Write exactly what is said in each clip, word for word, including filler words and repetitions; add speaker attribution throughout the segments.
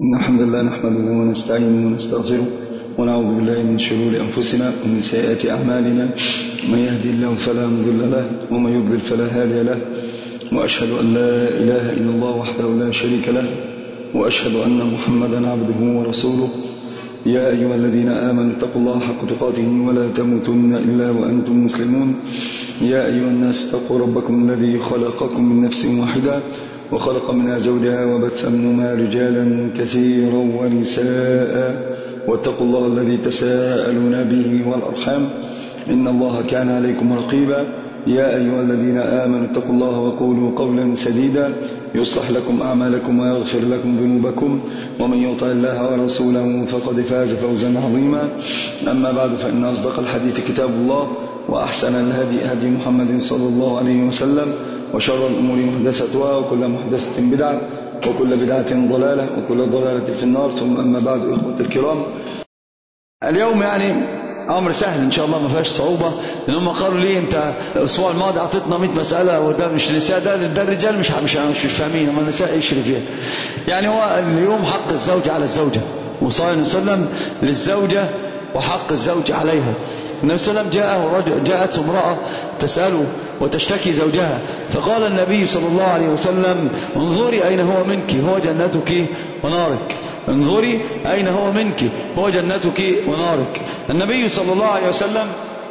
Speaker 1: إن الحمد لله نحمده ونستعينه ونستغفره ونعوذ بالله من شرور أنفسنا ومن سيئات أعمالنا. من يهدي الله فلا مضل له ومن يضلل فلا هادي له، وأشهد أن لا إله إلا الله وحده لا شريك له، وأشهد أن محمدا عبده ورسوله. يا أيها الذين آمنوا اتقوا الله حق تقاته ولا تموتن إلا وأنتم مسلمون. يا أيها الناس اتقوا ربكم الذي خلقكم من نفس واحدة وخلق منها زوجها وبث منهما رجالا كثيرا ونساء، واتقوا الله الذي تساءلون به والأرحام إن الله كان عليكم رقيبا. يا أيها الذين آمنوا اتقوا الله وقولوا قولا سديدا يصلح لكم أعمالكم ويغفر لكم ذنوبكم، ومن يطع الله ورسوله فقد فاز فوزا عظيما. أما بعد، فإن أصدق الحديث كتاب الله، وأحسن الهدي هدي محمد صلى الله عليه وسلم، وشر الأمور محدثتها، وكل محدثة بدعة، وكل بدعة ضلالة، وكل ضلالة في النار. ثم أما بعد، إخوة الكرام، اليوم يعني أمر سهل إن شاء الله، ما فيهاش صعوبة. لأنهم قالوا لي أنت الأسبوع الماضي أعطيتنا مئة مسألة، وده مش نساء، ده, ده الرجال مش مش مش فاهمين، أما النساء إيش اللي فيها. يعني هو اليوم حق الزوج على الزوجة، وصلى الله عليه وسلم للزوجة وحق الزوج عليها. النبي صلى الله عليه وسلم جاءه رجل، جاءت امرأة تسأله وتشتكي زوجها، فقال النبي صلى الله عليه وسلم: انظري أين هو منك، هو جنتك ونارك. انظري أين هو منك، هو جنتك ونارك. النبي صلى الله عليه وسلم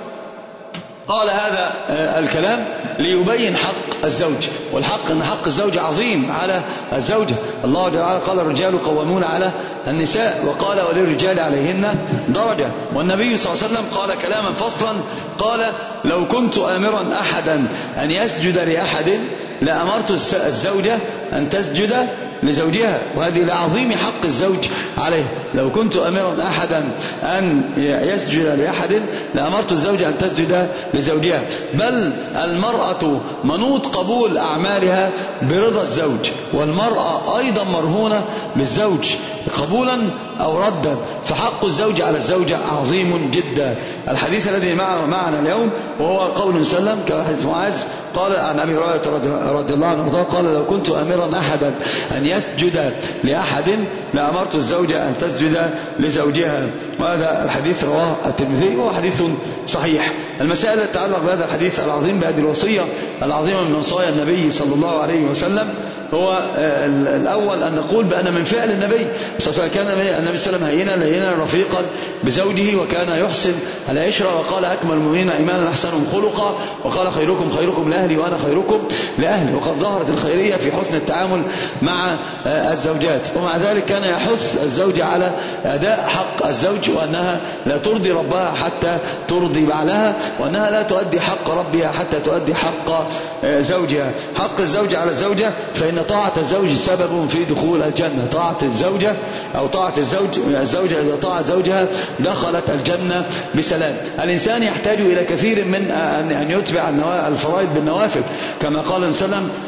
Speaker 1: قال هذا الكلام ليبين حق الزوج، والحق أن حق الزوج عظيم على الزوجة. الله تعالى قال: الرجال قوامون على النساء، وقال: وللرجال عليهن درجة. والنبي صلى الله عليه وسلم قال كلاما فصلا، قال: لو كنت آمرا أحدا أن يسجد لأحد لأمرت الزوجة أن تسجد لزوجها. وهذه لعظيم حق الزوج عليه. لو كنت أمرا أحدا أن يسجد لأحد لأمرت الزوجة أن تسجد لزوجها. بل المرأة منوط قبول أعمالها برضا الزوج، والمرأة أيضا مرهونة بالزوج قبولا أو ردا، فحق الزوج على الزوجة عظيم جدا. الحديث الذي معنا اليوم وهو قول سلم كما حديث معاذ قال عن أبي هريرة رضي الله عنه قال: لو كنت أمرا أحدا أن يسجد لأحد لأمرت الزوجة أن تسجد لزوجها. وهذا الحديث رواه الترمذي وهو حديث صحيح. المسائل التي تتعلق بهذا الحديث العظيم، بهذه الوصية العظيمة من وصايا النبي صلى الله عليه وسلم، هو الأول أن نقول بأن من فعل النبي صلى الله عليه وسلم كان النبي صلى الله عليه وسلم هينا لينا رفيقا بزوجه، وكان يحسن العشرة، وقال: أكمل المؤمنين إيمانا أحسنهم خلقا، وقال: خيركم خيركم لأهلي وأنا خيركم لأهلي. وقد ظهرت الخيرية في حسن التعامل مع الزوجات. ومع ذلك كان يحث الزوجة على أداء حق الزوج، وأنها لا ترضي ربها حتى ترضي بعلها، وأنها لا تؤدي حق ربها حتى تؤدي حق زوجها. حق الزوج على الزوجة، فإن طاعة الزوج سبب في دخول الجنة. طاعة الزوجة أو طاعة الزوج، الزوجة إذا طاعت زوجها دخلت الجنة بسلام. الإنسان يحتاج إلى كثير من أن يتبع الفرائض بالنوافل، كما قال النبي صلى الله عليه وسلم: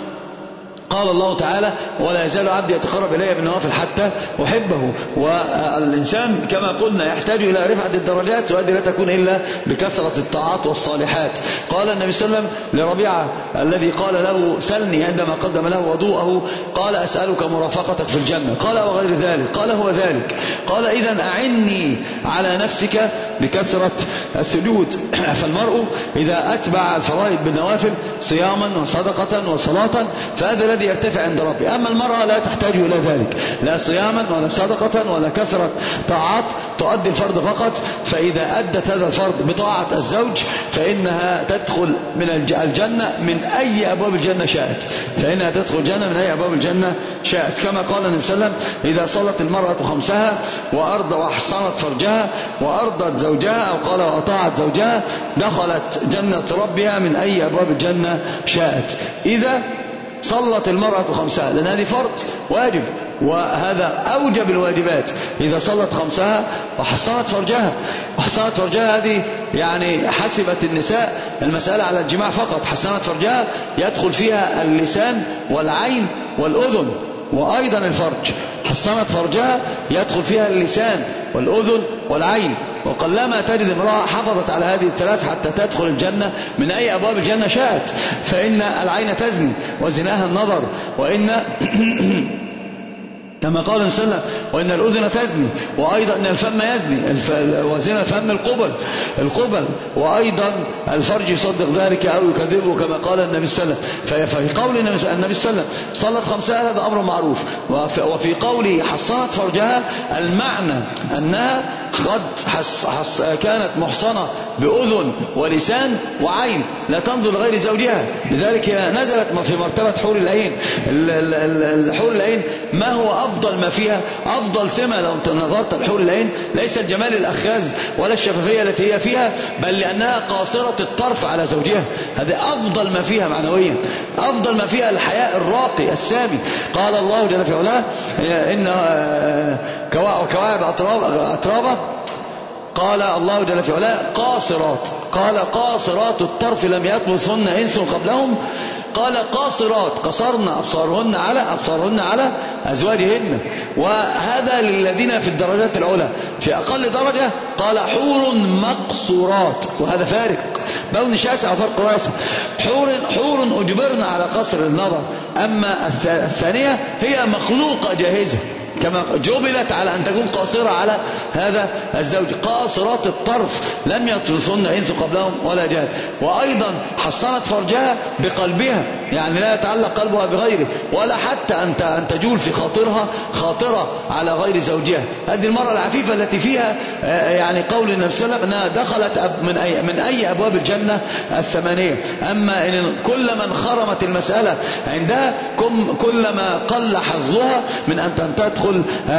Speaker 1: قال الله تعالى: ولا يزال عبدي يتقرب إلي بالنوافل حتى أحبه. والإنسان كما قلنا يحتاج إلى رفعة الدرجات، وهذه لا تكون إلا بكثرة الطاعات والصالحات. قال النبي صلى الله عليه وسلم لربيعة الذي قال له: سلني، عندما قدم له وضوءه قال: أسألك مرافقتك في الجنة. قال: وغير ذلك. قال: هو ذلك. قال: إذن أعني على نفسك بكثرة السجود. فالمرء إذا أتبع الفرائض بالنوافل صياما وصدقة وصلاة فهذا الذي يرتفع عند ربي. أما المرأة لا تحتاج إلى ذلك، لا صياما ولا صدقة ولا كثرة طاعات، تؤدي الفرض فقط. فإذا أدت هذا الفرض بطاعة الزوج فإنها تدخل من الجنة من أي أبواب الجنة شاءت، فإنها تدخل الجنة من أي أبواب الجنة شاءت. كما قال النبي صلى الله عليه وسلم: إذا صلت المرأة خمسها وأرضى وأحصنت فرجها وأرضت زوجها، أو قال: وأطاعت زوجها، دخلت جنة ربها من أي أبواب الجنة شاءت. إذا صلت المرأة خمسها، لأن هذه فرض واجب، وهذا أوجب الواجبات. إذا صلت خمسها وحصنت فرجها، وحصنت فرجها هذه يعني حسبت النساء المسألة على الجماع فقط. حصنت فرجها يدخل فيها اللسان والعين والأذن، وأيضا الفرج. حصنت فرجها يدخل فيها اللسان والأذن والعين. وقلما تجد امرأة حافظت على هذه الثلاث حتى تدخل الجنة من أي أبواب الجنة شاءت. فإن العين تزني وزناها النظر، وإن كما قال النبي صلى الله عليه وسلم وإن الأذن تزني، وأيضا أن الفم يزني، وزنا الفم القبل القبل وأيضا الفرج يصدق ذلك أو يكذبه كما قال النبي صلى الله عليه وسلم. ففي قول النبي صلى الله عليه وسلم صلت خمسها هذا أمر معروف، وفي قوله حصنت فرجها المعنى أنها قد حس حس كانت محصنة بأذن ولسان وعين لا تنظر لغير زوجها، لذلك نزلت في مرتبة حور العين. الحور العين ما هو أفضل ما فيها؟ أفضل سمة لو نظرت الحور العين ليس الجمال الأخاذ ولا الشفافية التي هي فيها، بل لأنها قاصرة الطرف على زوجها، هذا أفضل ما فيها معنويا، أفضل ما فيها الحياء الراقي السامي. قال الله جل في علاه إن كواعب أترابا، قال الله جل في علاه قاصرات، قال قاصرات الطرف لم يطمثهن إنس قبلهم، قال قاصرات قصرنا أبصارهن على أبصارهن على أزواجهن. وهذا للذين في الدرجات العلى. في أقل درجة قال حور مقصورات، وهذا فارق بون شاسع وفرق واسع. حور حور أجبرنا على قصر النظر، أما الثانية هي مخلوقة جاهزة كما جبلت على أن تكون قاصرة على هذا الزوج. قاصرات الطرف لم يطمثهن إنس قبلهم ولا جان. وأيضا حصنت فرجها بقلبها، يعني لا يتعلق قلبها بغيره، ولا حتى أن تجول في خاطرها خاطرة على غير زوجها. هذه المرأة العفيفة التي فيها يعني قول النبي صلى الله عليه وسلم أنها دخلت من أي, من أي أبواب الجنة الثمانية. أما إن كل من خرمت المسألة عندها كلما قل حظها من أن تدخل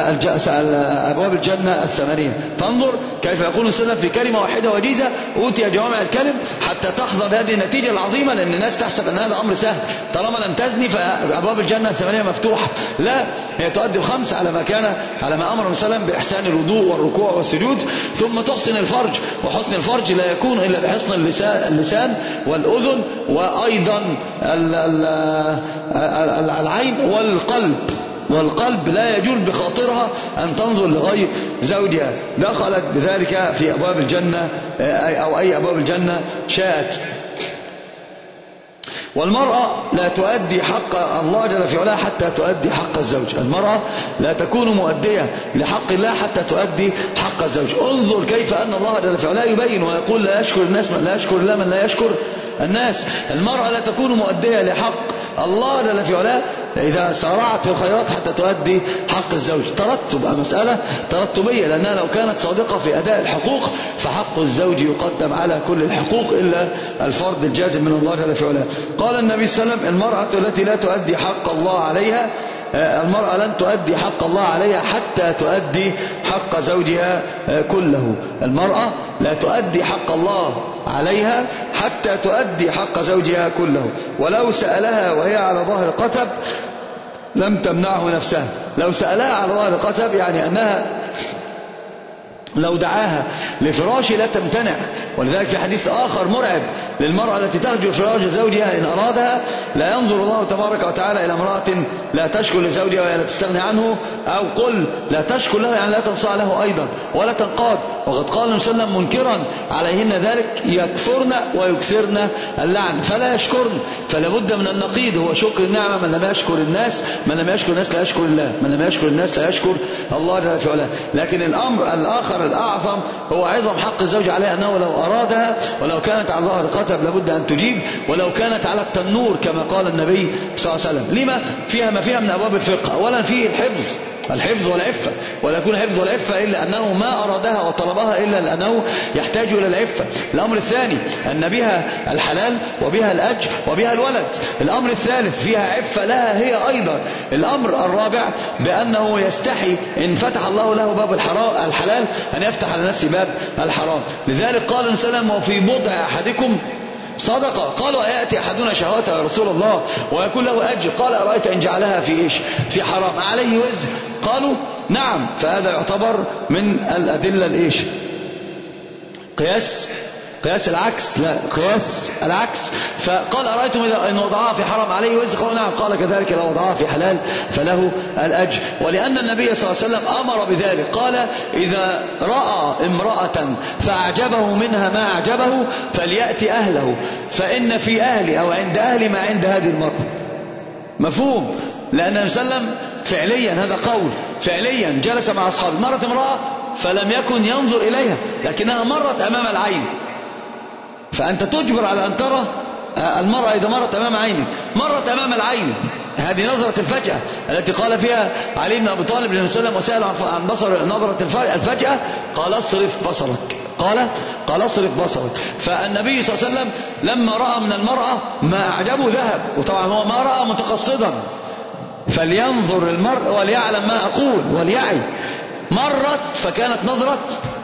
Speaker 1: أبواب الجنة الثمانية. فانظر كيف يقول السلام في كلمة واحدة وجيزة أوتي جوامع الكلم حتى تحظى بهذه النتيجة العظيمة، لأن الناس تحسب أن هذا أمر سهل، طالما لم تزني فأبواب الجنة الثمانية مفتوحة. لا، هي تؤدي الخمس على ما كان على ما أمر السلام بإحسان الوضوء والركوع والسجود، ثم تحسن الفرج، وحسن الفرج لا يكون إلا بحسن اللسان والأذن، وأيضا العين والقلب. والقلب لا يجول بخاطرها أن تنظر لغير زوجها. دخلت بذلك في أبواب الجنة أو أي أبواب الجنة شاءت. والمرأة لا تؤدي حق الله جل في علاه حتى تؤدي حق الزوج. المرأة لا تكون مؤدية لحق الله حتى تؤدي حق الزوج. انظر كيف أن الله جل في علاه يبين ويقول لا يشكر الناس من لا يشكر الله من لا يشكر الناس. المرأة لا تكون مؤدية لحق الله جل في علاه إذا سارعت في الخيرات حتى تؤدي حق الزوج. ترتب مسألة ترتبية، لأنها لو كانت صادقة في أداء الحقوق فحق الزوج يقدم على كل الحقوق إلا الفرض الجازم من الله جل في علاه. قال النبي صلى الله عليه وسلم المرأة التي لا تؤدي حق الله عليها، المرأة لن تؤدي حق الله عليها حتى تؤدي حق زوجها كله. المرأة لا تؤدي حق الله عليها حتى تؤدي حق زوجها كله. ولو سألها وهي على ظهر قتب لم تمنعه نفسها. لو سألها على ظهر قتب يعني أنها لو دعاها لفراش لا تمتنع. ولذلك في حديث آخر مرعب للمرأة التي تهجر فراش زوجها إن أرادها لا ينظر الله تبارك وتعالى إلى امرأة لا تشكر لزوجها ولا تستغني عنه، أو قل لا تشكر له يعني لا تنصاع له أيضا ولا تنقاد. وقد قال النبي صلى الله عليه وسلم منكرا عليهن ذلك يكفرن ويكسرن اللعن فلا يشكرن. فلا بد من النقيض هو شكر النعمة. من لم يشكر الناس من لم يشكر الناس لا يشكر الله، من لم يشكر الناس لا يشكر الله جل في علاه. لكن الأمر الآخر الأعظم هو عظم حق الزوج عليه، أنه لو أرادها ولو كانت على ظهر قتب لابد أن تجيب، ولو كانت على التنور كما قال النبي صلى الله عليه وسلم. لما فيها ما فيها من أبواب الفقه. أولا فيه الحفظ الحفظ والعفة، ولا يكون الحفظ والعفة إلا أنه ما أرادها وطلبها إلا لأنه يحتاج إلى العفة. الأمر الثاني أن بها الحلال وبها الأجر وبها الولد. الأمر الثالث فيها عفة لها هي أيضا. الأمر الرابع بأنه يستحي إن فتح الله له باب الحلال أن يفتح على نفسه باب الحرام. لذلك قال النبي صلى الله عليه وسلم وفي بضع أحدكم صدقة. قالوا أيأتي أحدنا شهوته يا رسول الله ويكون له أجر؟ قال أرأيت إن جعلها في إيش في حرام عليه وزر؟ قالوا نعم. فهذا يعتبر من الأدلة الإيش قياس قياس العكس لا قياس العكس. فقال أرأيتم إذا إن وضعها في حرام عليه وزر؟ قالوا نعم. قال كذلك لو وضعها في حلال فله الأجر. ولأن النبي صلى الله عليه وسلم أمر بذلك قال إذا رأى امرأة فأعجبه منها ما أعجبه فليأتي أهله فإن في أهلي أو عند أهلي ما عند هذه المرأة. مفهوم؟ لأن النبي صلى الله عليه وسلم
Speaker 2: فعليا، هذا قول فعليا، جلس مع أصحابه، مرت امرأة فلم يكن ينظر إليها لكنها مرت أمام العين، فأنت تجبر على أن ترى المرأة إذا مرت أمام عينك، مرت أمام العين، هذه نظرة الفجأة التي قال فيها علي بن أبي طالب للنبي صلى الله عليه وسلم وسأل عن بصر نظرة الفجأة، قال اصرف بصرك، قال قال اصرف بصرك. فالنبي صلى الله عليه وسلم لما رأى من المرأة ما أعجبه ذهب، وطبعا هو ما رأى متقصدا، فلينظر المرء وليعلم ما أقول وليعي. مرت فكانت نظرة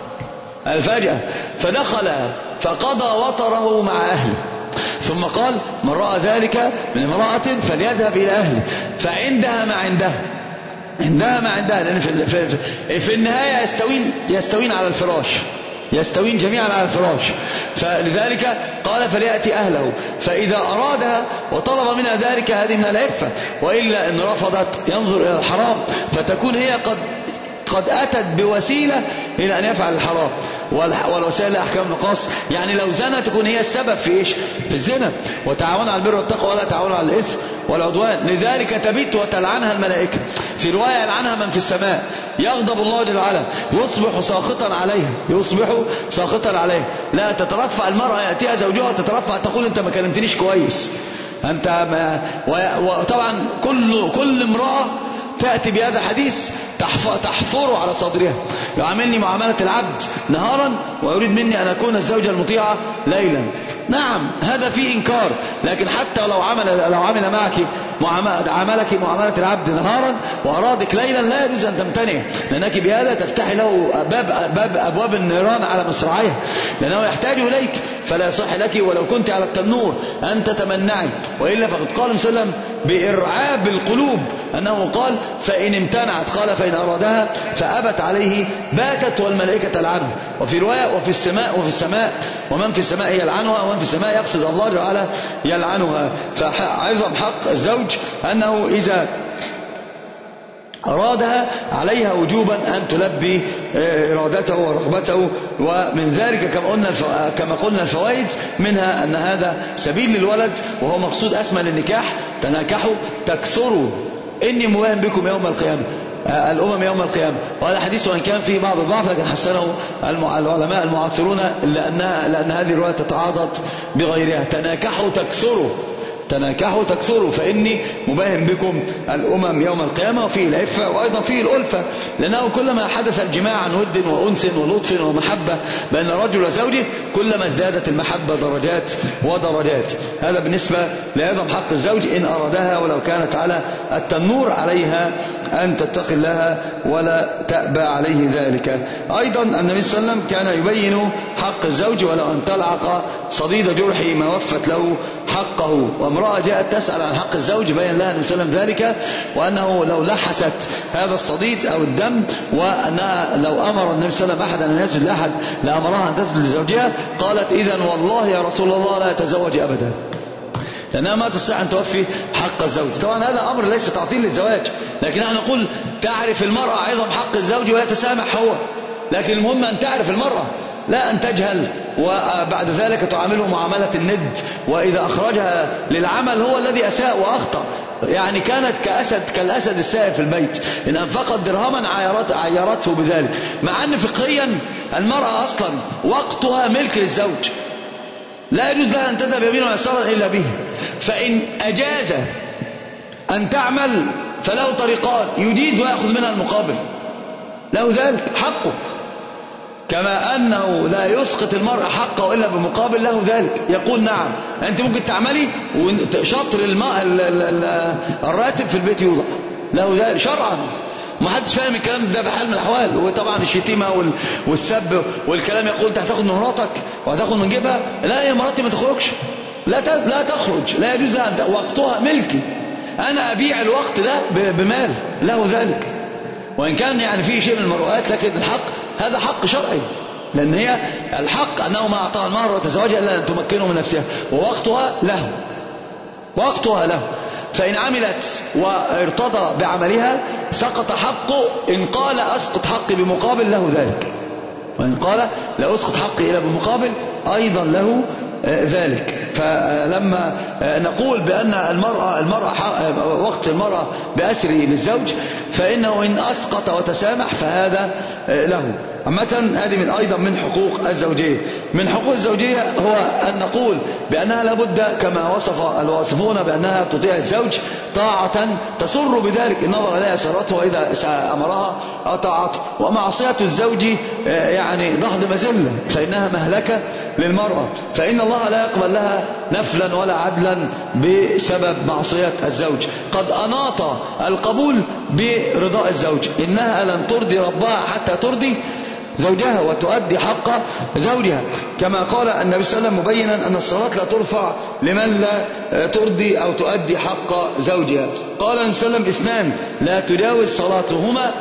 Speaker 2: الفجأة، فدخل فقضى وطره مع أهله، ثم قال من رأى ذلك من امرأة فليذهب إلى أهله فعندها ما عندها، عندها ما عندها، لأن في, في, في, في النهاية يستوين, يستوين على الفراش، يستوين جميعا على الفراش. فلذلك قال فليأتي أهله، فإذا أرادها وطلب منها ذلك هذه من العفة، وإلا إن رفضت ينظر إلى الحرام، فتكون هي قد قد أتت بوسيلة إلى أن يفعل الحرام، والوسائل أحكام نقاص، يعني لو زنى تكون هي السبب في إيش؟ في الزنا. وتعاونوا على البر والتقوى ولا تعاونوا على الإثم والعدوان، لذلك تبت وتلعنها الملائكة. في رواية يلعنها من في السماء، يغضب الله جل وعلا، يصبح ساخطا عليها، يصبح ساخطا عليها. لا تترفع المرأة، يأتيها زوجها تترفع تقول أنت ما كلمتنيش كويس، أنت ما. وطبعا كل كل امرأة تأتي بهذا الحديث تحفره على صدرها، يعاملني معاملة العبد نهارا ويريد مني أن أكون الزوجة المطيعة ليلا. نعم هذا فيه إنكار، لكن حتى لو عمل لو عمل معك عاملك معاملة العبد نهارا وأرادك ليلا لا يجوز أن تمتنع، لأنك بهذا تفتح له باب, باب أبواب النيران على مصراعيها، لأنه يحتاج إليك، فلا يصح لك ولو كنت على التنور أن تتمنعي. وإلا فقد قال صلى الله عليه وسلم بإرعاب القلوب أنه قال فإن امتنعت، قال فإن أرادها فأبت عليه باتت والملائكة تلعنه. وفي رواية وفي السماء وفي السماء ومن في السماء يلعنها ومن في السماء يقصد الله تعالى يلعنها. فعظم حق الزوج أنه إذا أرادها عليها وجوبا أن تلبي إرادته ورغبته. ومن ذلك كما قلنا كما قلنا الفوائد منها أن هذا سبيل للولد، وهو مقصود أسمى للنكاح، تناكحوا تكثروا إني مواهن بكم يوم القيامة، الأمم يوم القيامة. وهذا حديث وإن كان فيه بعض الضعف لكن حسنه العلماء المعاصرون، لأنها لأن هذه الرواية تتعاضد بغيرها. تناكحوا تكثروا، تناكحوا تكثروا فإني مباهم بكم الأمم يوم القيامة. وفيه العفة وأيضا فيه الألفة، لأنه كلما حدث الجماع عن ود وأنس ولطف ومحبة بين الرجل وزوجه كلما ازدادت المحبة درجات ودرجات. هذا بالنسبة لعظم حق الزوج إن أرادها ولو كانت على التنور، عليها أن تتقي الله ولا تأبى عليه ذلك. أيضا النبي صلى الله عليه وسلم كان يبين حق الزوج ولو أن تلعق صديد جرحه ما وفت له حقه. وامرأة جاءت تسأل عن حق الزوج بين لها النبي صلى الله عليه وسلم ذلك، وأنه لو لحست هذا الصديد أو الدم، وأنها لو أمر النبي صلى الله عليه وسلم أحد أن يسجد لأحد لأمرها أن تسجد لزوجها، قالت إذن والله يا رسول الله لا يتزوج أبدا، لأنها ما تستطيع أن توفي حق الزوج. طبعا هذا أمر ليس تعطيل للزواج، لكن نحن نقول تعرف المرأة عظم حق الزوج ويتسامح هو، لكن المهم أن تعرف المرأة لا أن تجهل وبعد ذلك تعامله معاملة الند، وإذا أخرجها للعمل هو الذي أساء وأخطأ. يعني كانت كأسد كالأسد السائر في البيت، إن أنفقت درهما عيرت عيرته بذلك، مع أن فقهيا المرأة أصلا وقتها ملك للزوج، لا يجوز لها أن تذهب يمينا ويسارا إلا به. فإن أجاز أن تعمل فله طريقان، يجيز ويأخذ منها المقابل، له ذلك حقه، كما أنه لا يسقط المرء حقه إلا بمقابل له ذلك. يقول نعم أنت ممكن تعملي وشطر الماء الراتب في البيت يوضع له ذلك شرعا، ما حدش فاهم الكلام ده بحال من الأحوال. وطبعا الشتيمة والسب والكلام يقول انت هتاخد من مراتك وهتاخد من جيبها، لا يا مراتي ما تخرجش، لا لا تخرج، لا يجوز لها، وقتها ملكي، أنا أبيع الوقت ده بمال له ذلك. وإن كان يعني فيه شيء من المروءات، لكن الحق هذا حق شرعي، لأن هي الحق أنه ما أعطاها المهر وتزوجها إلا أن تمكنه من نفسها، ووقتها له، وقتها له. فإن عملت وارتضى بعملها سقط حقه، إن قال أسقط حقي بمقابل له ذلك، وإن قال لا أسقط حقي إلا بمقابل أيضا له ذلك. فلما نقول بأن المرأة, المرأة وقت المرأة بأسره للزوج فإنه إن أسقط وتسامح فهذا له. عامة هذه من أيضا من حقوق الزوجية. من حقوق الزوجية هو أن نقول بأنها لابد كما وصف الواصفون بأنها تطيع الزوج طاعة تسر بذلك النظر إليها سرته وإذا أمرها أطاعته. ومعصية الزوج يعني ضغط مذلة فإنها مهلكة للمرأة، فإن الله لا يقبل لها نفلا ولا عدلا بسبب معصية الزوج. قد أناط القبول برضاء الزوج، إنها لن ترضي ربها حتى ترضي زوجها وتؤدي حق زوجها، كما قال النبي صلى الله عليه وسلم مبينا أن الصلاة لا ترفع لمن لا ترضي أو تؤدي حق زوجها. قال النبي صلى الله عليه وسلم اثنان لا تجاوز صلاتهما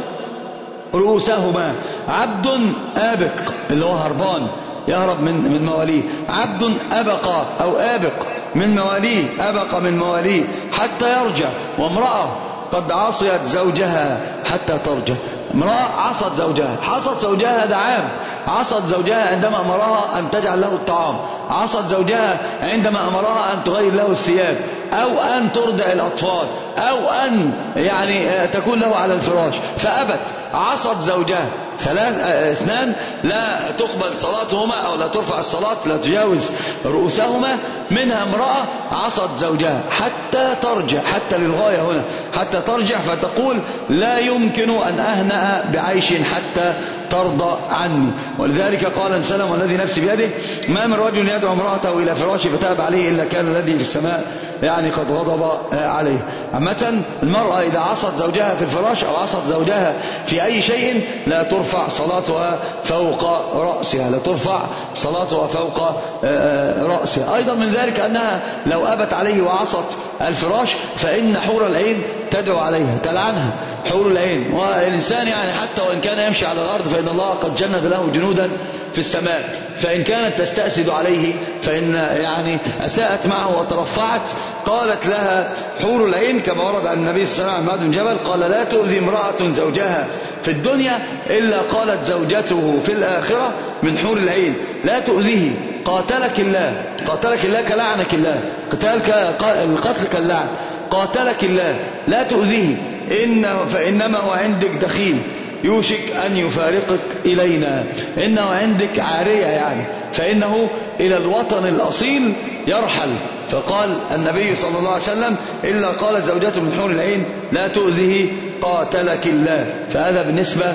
Speaker 2: رؤوسهما، عبد آبق اللي هو هربان يهرب من من مواليه، عبد أبق أو آبق من مواليه، أبق من مواليه حتى يرجع، وامرأة قد عصيت زوجها حتى ترجع. امرأة عصت زوجها، عصت زوجها هذا عام، عصت زوجها عندما أمرها أن تجعل له الطعام، عصت زوجها عندما أمرها أن تغير له الثياب أو أن ترضع الأطفال أو أن يعني تكون له على الفراش فأبت، عصت زوجها. ثلاث اثنان لا تقبل صلاتهما أو لا ترفع الصلاة لا تجاوز رؤوسهما، منها امرأة عصت زوجها حتى ترجع، حتى للغاية هنا حتى ترجع، فتقول لا يمكن أن أهنأ بعيش حتى ترضى عني. ولذلك قال النبي صلى الله عليه وسلم والذي نفسي بيده ما من رجل يدعو امرأته إلى فراشه فتاب عليه إلا كان الذي في السماء يعني قد غضب عليه. عامة المرأة إذا عصت زوجها في الفراش أو عصت زوجها في أي شيء لا ترفع صلاتها فوق رأسها، لا ترفع صلاتها فوق رأسها. أيضا من ذلك أنها لو أبت عليه وعصت الفراش فإن حور العين تدعو عليها تلعنها، حور العين. والإنسان يعني حتى وإن كان يمشي على الأرض فإن الله قد جند له جنودا في السماء، فإن كانت تستأسد عليه فإن يعني أساءت معه وترفعت قالت لها حور العين كما ورد عن النبي صلى الله عليه وسلم عن معاذ بن جبل قال لا تؤذي امرأة زوجها في الدنيا إلا قالت زوجته في الآخرة من حور العين لا تؤذيه قاتلك الله، قاتلك الله كلعنك الله، قتالك القتل كاللعن، قاتلك الله لا تؤذيه إن فإنما هو عندك دخيل يوشك أن يفارقك إلينا، إنه عندك عارية يعني فإنه إلى الوطن الأصيل يرحل. فقال النبي صلى الله عليه وسلم إلا قالت زوجته من حور العين لا تؤذيه قاتلك الله. فهذا بالنسبة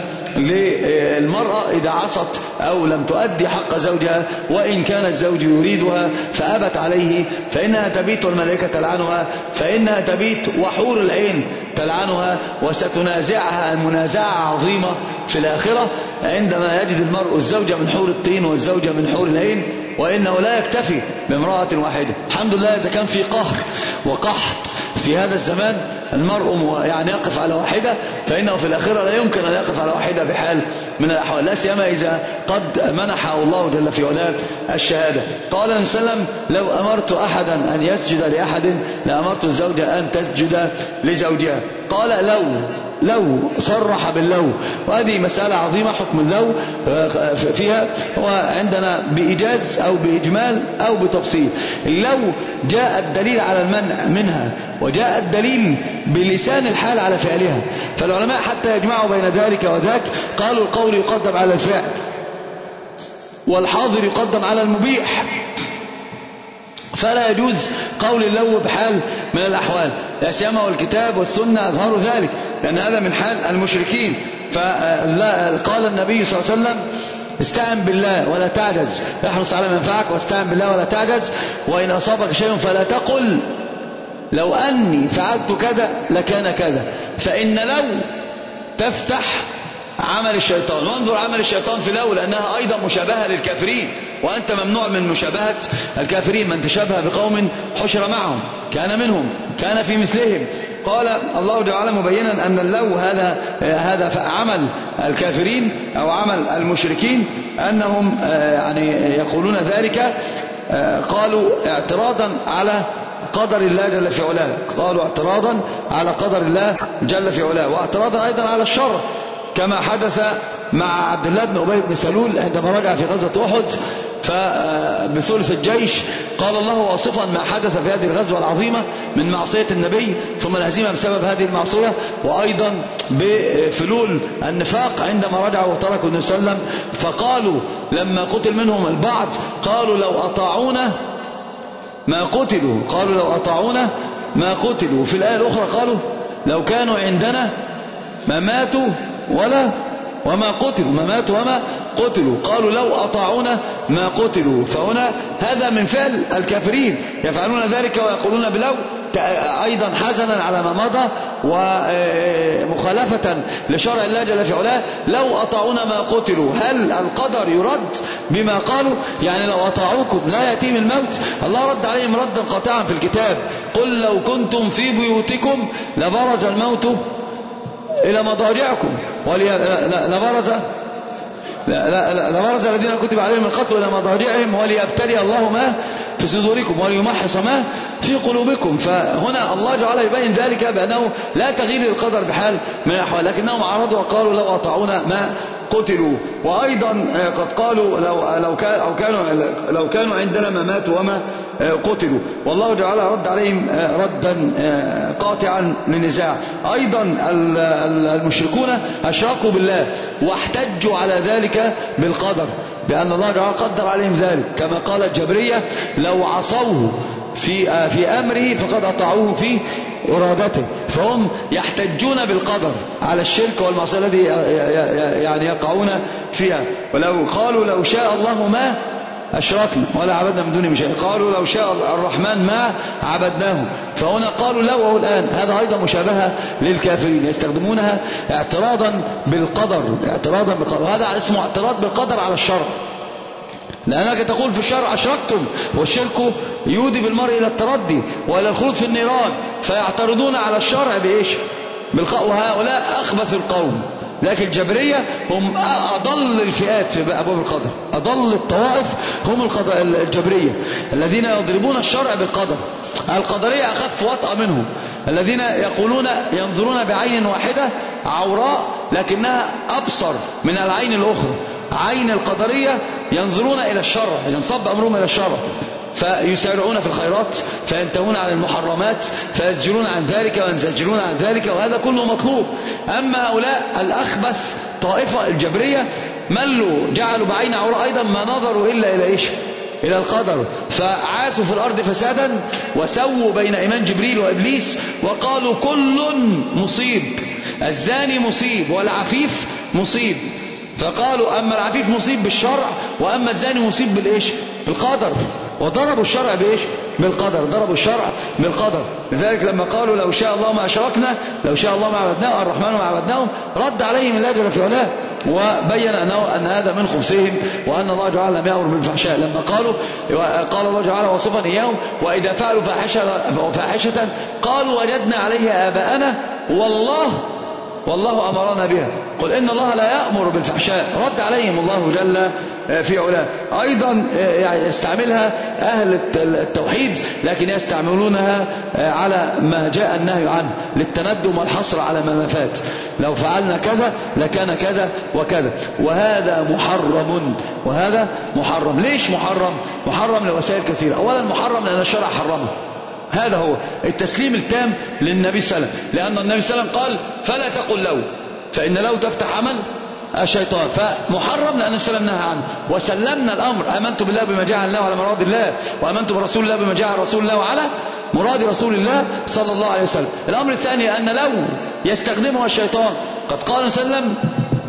Speaker 2: للمرأة إذا عصت أو لم تؤدي حق زوجها وإن كان الزوج يريدها فأبت عليه فإنها تبيت والملائكة تلعنها، فإنها تبيت وحور العين تلعنها وستنازعها منازعة عظيمة في الآخرة عندما يجد المرء الزوجة من حور الطين والزوجة من حور العين. وإنه لا يكتفي بامرأة واحدة، الحمد لله إذا كان في قهر وقحط في هذا الزمان المرء يعني يقف على واحدة فإنه في الآخرة لا يمكن أن يقف على واحدة بحال من الأحوال، لا سيما إذا قد منحه الله جل في علاه الشهادة. قال النبي صلى الله عليه وسلم لو أمرت أحدا أن يسجد لأحد لأمرت الزوجة أن تسجد لزوجها. قال لو لو صرح باللو، وهذه مسألة عظيمة حكم اللو فيها وعندنا بإيجاز أو بإجمال أو بتفصيل. اللو جاء الدليل على المنع منها وجاء الدليل بلسان الحال على فعلها، فالعلماء حتى يجمعوا بين ذلك وذاك قالوا القول يقدم على الفعل والحاضر يقدم على المبيح، فلا يجوز قول اللو بحال من الأحوال، لا سيما والكتاب والسنة أظهروا ذلك لأن هذا من حال المشركين. فقال النبي صلى الله عليه وسلم استعن بالله ولا تعجز، احرص على منفعك واستعن بالله ولا تعجز، وإن أصابك شيء فلا تقل لو أني فعلت كذا لكان كذا، فإن لو تفتح عمل الشيطان. وانظر عمل الشيطان في لو لأنها أيضا مشابهة للكافرين، وأنت ممنوع من مشابهة الكافرين، من تشابه بقوم حشر معهم كان منهم كان في مثلهم. قال الله جل وعلا مبينا أن اللو هذا هذا عمل الكافرين أو عمل المشركين أنهم يعني يقولون ذلك، قالوا اعتراضا على قدر الله جل في علاه، قالوا اعتراضا على قدر الله جل في علاه واعتراضا أيضا على الشر كما حدث مع عبد الله بن أبي بن سلول عندما رجع في غزوة أحد فبثلث الجيش قال الله واصفا ما حدث في هذه الغزوة العظيمة من معصية النبي ثم الهزيمة بسبب هذه المعصية، وأيضا بفلول النفاق عندما رجعوا وتركوا النبي صلى الله عليه وسلم. فقالوا لما قتل منهم البعض قالوا لو أطاعونا ما قتلوا، قالوا لو أطاعونا ما قتلوا. في الآية الأخرى قالوا لو كانوا عندنا ما ماتوا ولا وما قتلوا، ما ماتوا وما قتلوا، قالوا لو أطاعونا ما قتلوا. فهنا هذا من فعل الكافرين، يفعلون ذلك ويقولون بلو، أيضا حزنا على ما مضى ومخالفة لشرع الله جل في علاه. لو أطاعونا ما قتلوا، هل القدر يرد بما قالوا؟ يعني لو أطاعوكم لا يأتيهم الموت؟ الله رد عليهم ردا قاطعا في الكتاب، قل لو كنتم في بيوتكم لبرز الموت إلى مضاجعكم ولبرز لبرز الذين كتب عليهم القتل إلى مضاجعهم وليبتلي الله ما في صدوركم وليمحص ما في قلوبكم. فهنا الله جعل يبين ذلك بأنه لا تغيير للقدر بحال من الأحوال، لكنهم عرضوا وقالوا لو أطاعونا ما قتلوا. وأيضا قد قالوا لو لو أو كانوا لو كانوا عندنا ما ماتوا وما قتلوا، والله جعل رد عليهم ردا قاطعا للنزاع. أيضا المشركون أشركوا بالله واحتجوا على ذلك بالقدر، بأن الله جعل قدر عليهم ذلك، كما قال الجبرية لو عصوه في في أمره فقد أطاعوه في إرادته. فهم يحتجون بالقدر على الشرك والمعصية الذي يعني يقعون فيها. ولو قالوا لو شاء الله ما أشركنا ولا عبدنا من دونه شيء، قالوا لو شاء الرحمن ما عبدناه. فهنا قالوا لو، وهو الآن هذا أيضا مشابهة للكافرين، يستخدمونها اعتراضا بالقدر، اعتراضا بالقدر، وهذا اسمه اعتراض بالقدر على الشرع، لأنك تقول في الشرع أشركتم، والشرك يودي بالمرء إلى التردي وإلى الخلود في النيران، فيعترضون على الشرع بإيش؟ بالقدر. وهؤلاء أخبث القوم. لكن الجبرية هم أضل الفئات في أبواب القدر، أضل الطوائف هم الجبرية الذين يضربون الشرع بالقدر. القدرية أخف وطأ منهم، الذين يقولون ينظرون بعين واحدة عوراء لكنها أبصر من العين الأخرى. عين القدرية ينظرون إلى الشرع، ينصب أمرهم إلى الشرع، فيسارعون في الخيرات، فينتهون عن المحرمات، فيزجرون عن ذلك وينزجرون عن ذلك، وهذا كله مطلوب. أما هؤلاء الأخبث طائفة الجبرية ملوا جعلوا بعين عوراء أيضا، ما نظروا إلا إلى إيش؟ إلى القدر. فعاثوا في الأرض فسادا وسووا بين إيمان جبريل وإبليس وقالوا كل مصيب، الزاني مصيب والعفيف مصيب. فقالوا أما العفيف مصيب بالشرع وأما الزاني مصيب بالإيش؟ بالقدر. وضربوا الشرع بإيش؟ بالقدر، ضربوا الشرع بالقدر. لذلك لما قالوا لو شاء الله ما أشركنا، لو شاء الله ما عبدناه، الرحمن ما عبدناهم، رد عليهم الله جل في علاه وبين أنه أن هذا من خبثهم، وأن الله تعالى لم يأمر بالفحشاء. لما قالوا قال الله تعالى وصفا إياهم وإذا فعلوا فاحشة, فاحشة قالوا وجدنا عليها آباءنا والله والله أمرنا بها، قل إن الله لا يأمر بالفحشاء. رد عليهم الله جل في علاه. أيضا يستعملها أهل التوحيد، لكن يستعملونها على ما جاء النهي عنه للتندم والحصر على ما فات، لو فعلنا كذا لكان كذا وكذا، وهذا محرم، وهذا محرم. ليش محرم؟ محرم لوسائل كثيرة. أولا محرم لأن الشرع حرمه، هذا هو التسليم التام للنبي صلى الله عليه وسلم، لأن النبي صلى الله عليه وسلم قال فلا تقل لو، فإن لو تفتح عمل الشيطان. فمحرم لأن السلام نهى عنه، وسلمنا الأمر، آمنت بالله بما جعل الله على مراد الله، وآمنت برسول الله بما جعل رسول الله على مراد رسول الله صلى الله عليه وسلم. الأمر الثاني أن لو يستخدمها الشيطان، قد قال صلى الله عليه وسلم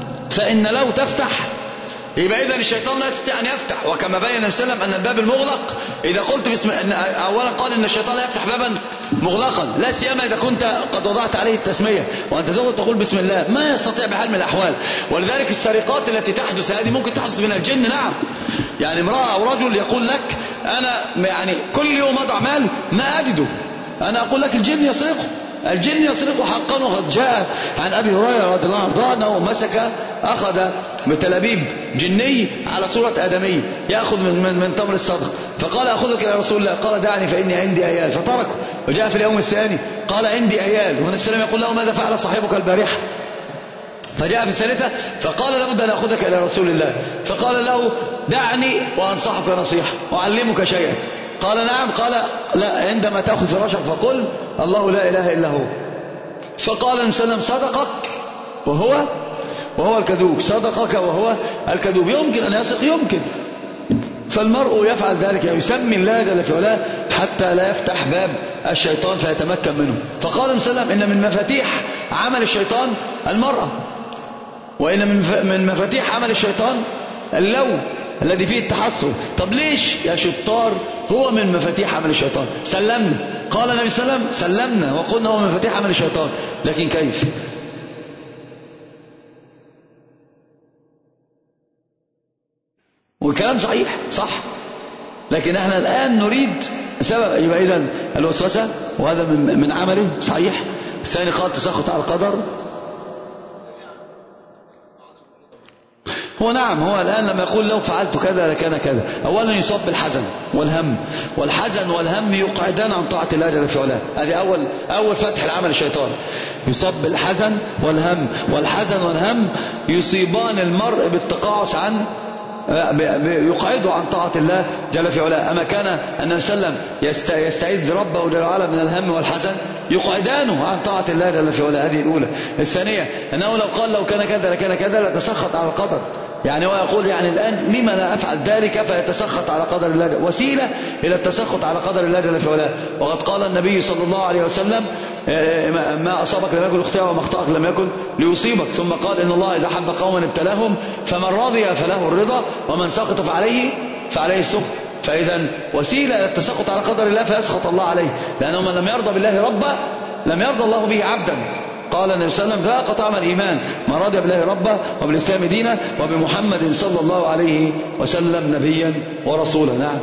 Speaker 2: فإن لو تفتح، يبقى إذن الشيطان لا يستطيع أن يفتح. وكما بين السلام أن الباب المغلق إذا قلت بسم أن أولا قال إن الشيطان لا يفتح بابا مغلقا، لا سيما إذا كنت قد وضعت عليه التسمية وأنت تقول بسم الله، ما يستطيع بحال من الأحوال. ولذلك السرقات التي تحدث هذه ممكن تحدث من الجن. نعم، يعني امرأة أو رجل يقول لك أنا يعني كل يوم أضع مال ما أجده، أنا أقول لك الجن يسرقه، الجن يسرق حقا. وقد جاء عن أبي هريرة رضي الله عنه أنه مسك أخذ بتلابيب جني على صورة آدمي يأخذ من, من, من تمر الصدقة، فقال أخذك إلى رسول الله، قال دعني فإني عندي عيال، فتركه. وجاء في اليوم الثاني قال عندي عيال، وهنا السلام يقول له ماذا فعل صاحبك البارحة؟ فجاء في الثالثة فقال لابد أن أخذك إلى رسول الله، فقال له دعني وأنصحك نصيحة وأعلمك شيئا. قال نعم. قال لا، عندما تأخذ فراشك فقل الله لا إله إلا هو. فقال النبي صلى الله عليه وسلم صدقك وهو وهو الكذوب، صدقك وهو الكذوب. يمكن أن يثق، يمكن. فالمرء يفعل ذلك، يسمي الله جل في علاه حتى لا يفتح باب الشيطان فيتمكن منه. فقال النبي صلى الله عليه وسلم إن من مفاتيح عمل الشيطان المرأة، وإن من مفاتيح عمل الشيطان اللو الذي فيه التحصل. طب ليش يا شطار هو من مفاتيح عمل الشيطان؟ سلمنا. قال النبي صلى الله عليه وسلم سلمنا وقلنا هو من مفاتيح عمل الشيطان، لكن كيف؟ والكلام صحيح صح، لكن احنا الآن نريد سبب. يبقى إذن الوسوسة وهذا من, من عمله صحيح. الثاني قال تسخط على القدر. هو نعم، هو الآن لما يقول لو فعلت كذا لكان كذا، أولا يصاب بالحزن والهم، والحزن والهم يقعدان عن طاعة الله جل في علاه. هذه أول أول فتح العمل الشيطان، يصاب بالحزن والهم، والحزن والهم يصيبان المرء بالتقاعس عن يقعده عن طاعة الله جل في علاه. أما كان النبي صلى الله عليه وسلم يستعيذ ربه جل وعلا من الهم والحزن يقعدانه عن طاعة الله جل في علاه. هذه الأولى. الثانية أنه لو قال لو كان كذا لكان كذا لتسخط على القدر. يعني هو يقول يعني الآن لما لا أفعل ذلك فيتسخط على قدر الله، وسيلة إلى التسخط على قدر الله جل في علاه. وقد قال النبي صلى الله عليه وسلم ما أصابك لم يكن ليخطئك وما أخطأك لم يكن ليصيبك. ثم قال إن الله إذا حب قوما ابتلاهم فمن رضي فله الرضا ومن سقط فعليه فعليه السخط. فإذا وسيلة إلى التسخط على قدر الله فيسخط الله عليه، لأنه من لم يرضى بالله ربا لم يرضى الله به عبدا. قال النبي صلى الله عليه وسلم ذاق طعم الإيمان من رضي بالله ربا وبالإسلام دينا وبمحمد صلى الله عليه وسلم نبيا ورسولا. نعم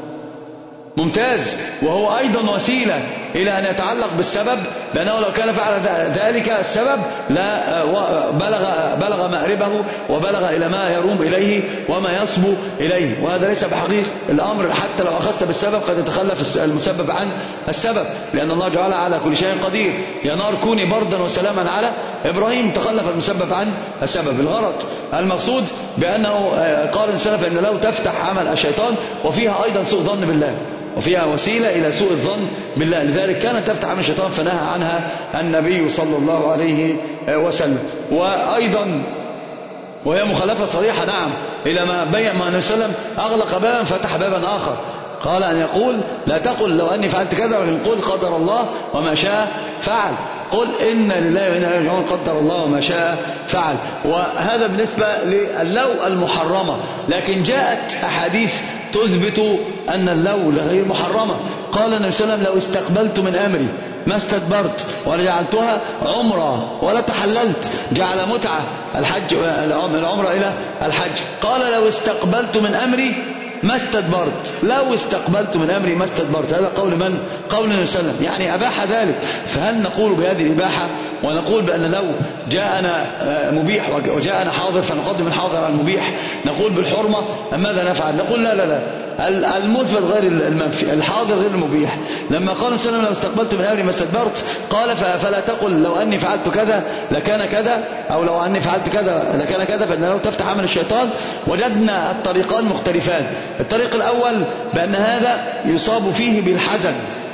Speaker 2: ممتاز. وهو أيضا وسيلة إلى أن يتعلق بالسبب، لأنه لو كان فعل ذلك السبب لا بلغ, بلغ مأربه وبلغ إلى ما يروم إليه وما يصبو إليه، وهذا ليس بحقيقة الأمر. حتى لو أخذت بالسبب قد يتخلف المسبب عن السبب، لأن الله جعل على كل شيء قدير. يا نار كوني بردا وسلاما على إبراهيم، تخلف المسبب عن السبب. الغرض المقصود بأنه قال السلف أن لو تفتح عمل الشيطان وفيها أيضا سوء ظن بالله، وفيها وسيلة إلى سوء الظن بالله. لذلك كانت تفتح عمل الشيطان فنهى عنها النبي صلى الله عليه وسلم. وأيضا وهي مخالفة صريحة نعم إلى ما بين ما النبي صلى الله عليه وسلم أغلق بابا فتح بابا آخر. قال أن يقول لا تقل لو أني فعلت كذا، ولكن قل قدر الله وما شاء فعل. قل إن لله وإنا إليه راجعون قدر الله وما شاء فعل. وهذا بالنسبة للو المحرمة. لكن جاءت أحاديث تثبت أن اللو غير محرمة. قال النبي صلى الله عليه وسلم لو استقبلت من أمري ما استدبرت ولا جعلتها عمرة ولا تحللت، جعل متعة الحج العمرة إلى الحج. قال لو استقبلت من أمري ما استدبرت، لو استقبلت من أمري ما استدبرت. هذا قول من؟ قول النبي صلى الله عليه وسلم، يعني أباح ذلك. فهل نقول بهذه الإباحة ونقول بأن لو جاءنا مبيح وجاءنا حاضر فنقدم الحاضر على المبيح؟ نقول بالحرمة أم ماذا نفعل؟ نقول لا لا لا، المثبت غير المنفي، الحاضر غير المبيح. لما قال النبي صلى الله عليه وسلم لو استقبلت من أمري ما استدبرت، قال فلا تقل لو أني فعلت كذا لكان كذا، أو لو أني فعلت كذا لكان كذا. فإن لو تفتح عمل الشيطان وجدنا الطريقان مختلفان. الطريق الأول بأن هذا يصاب فيه بالحزن،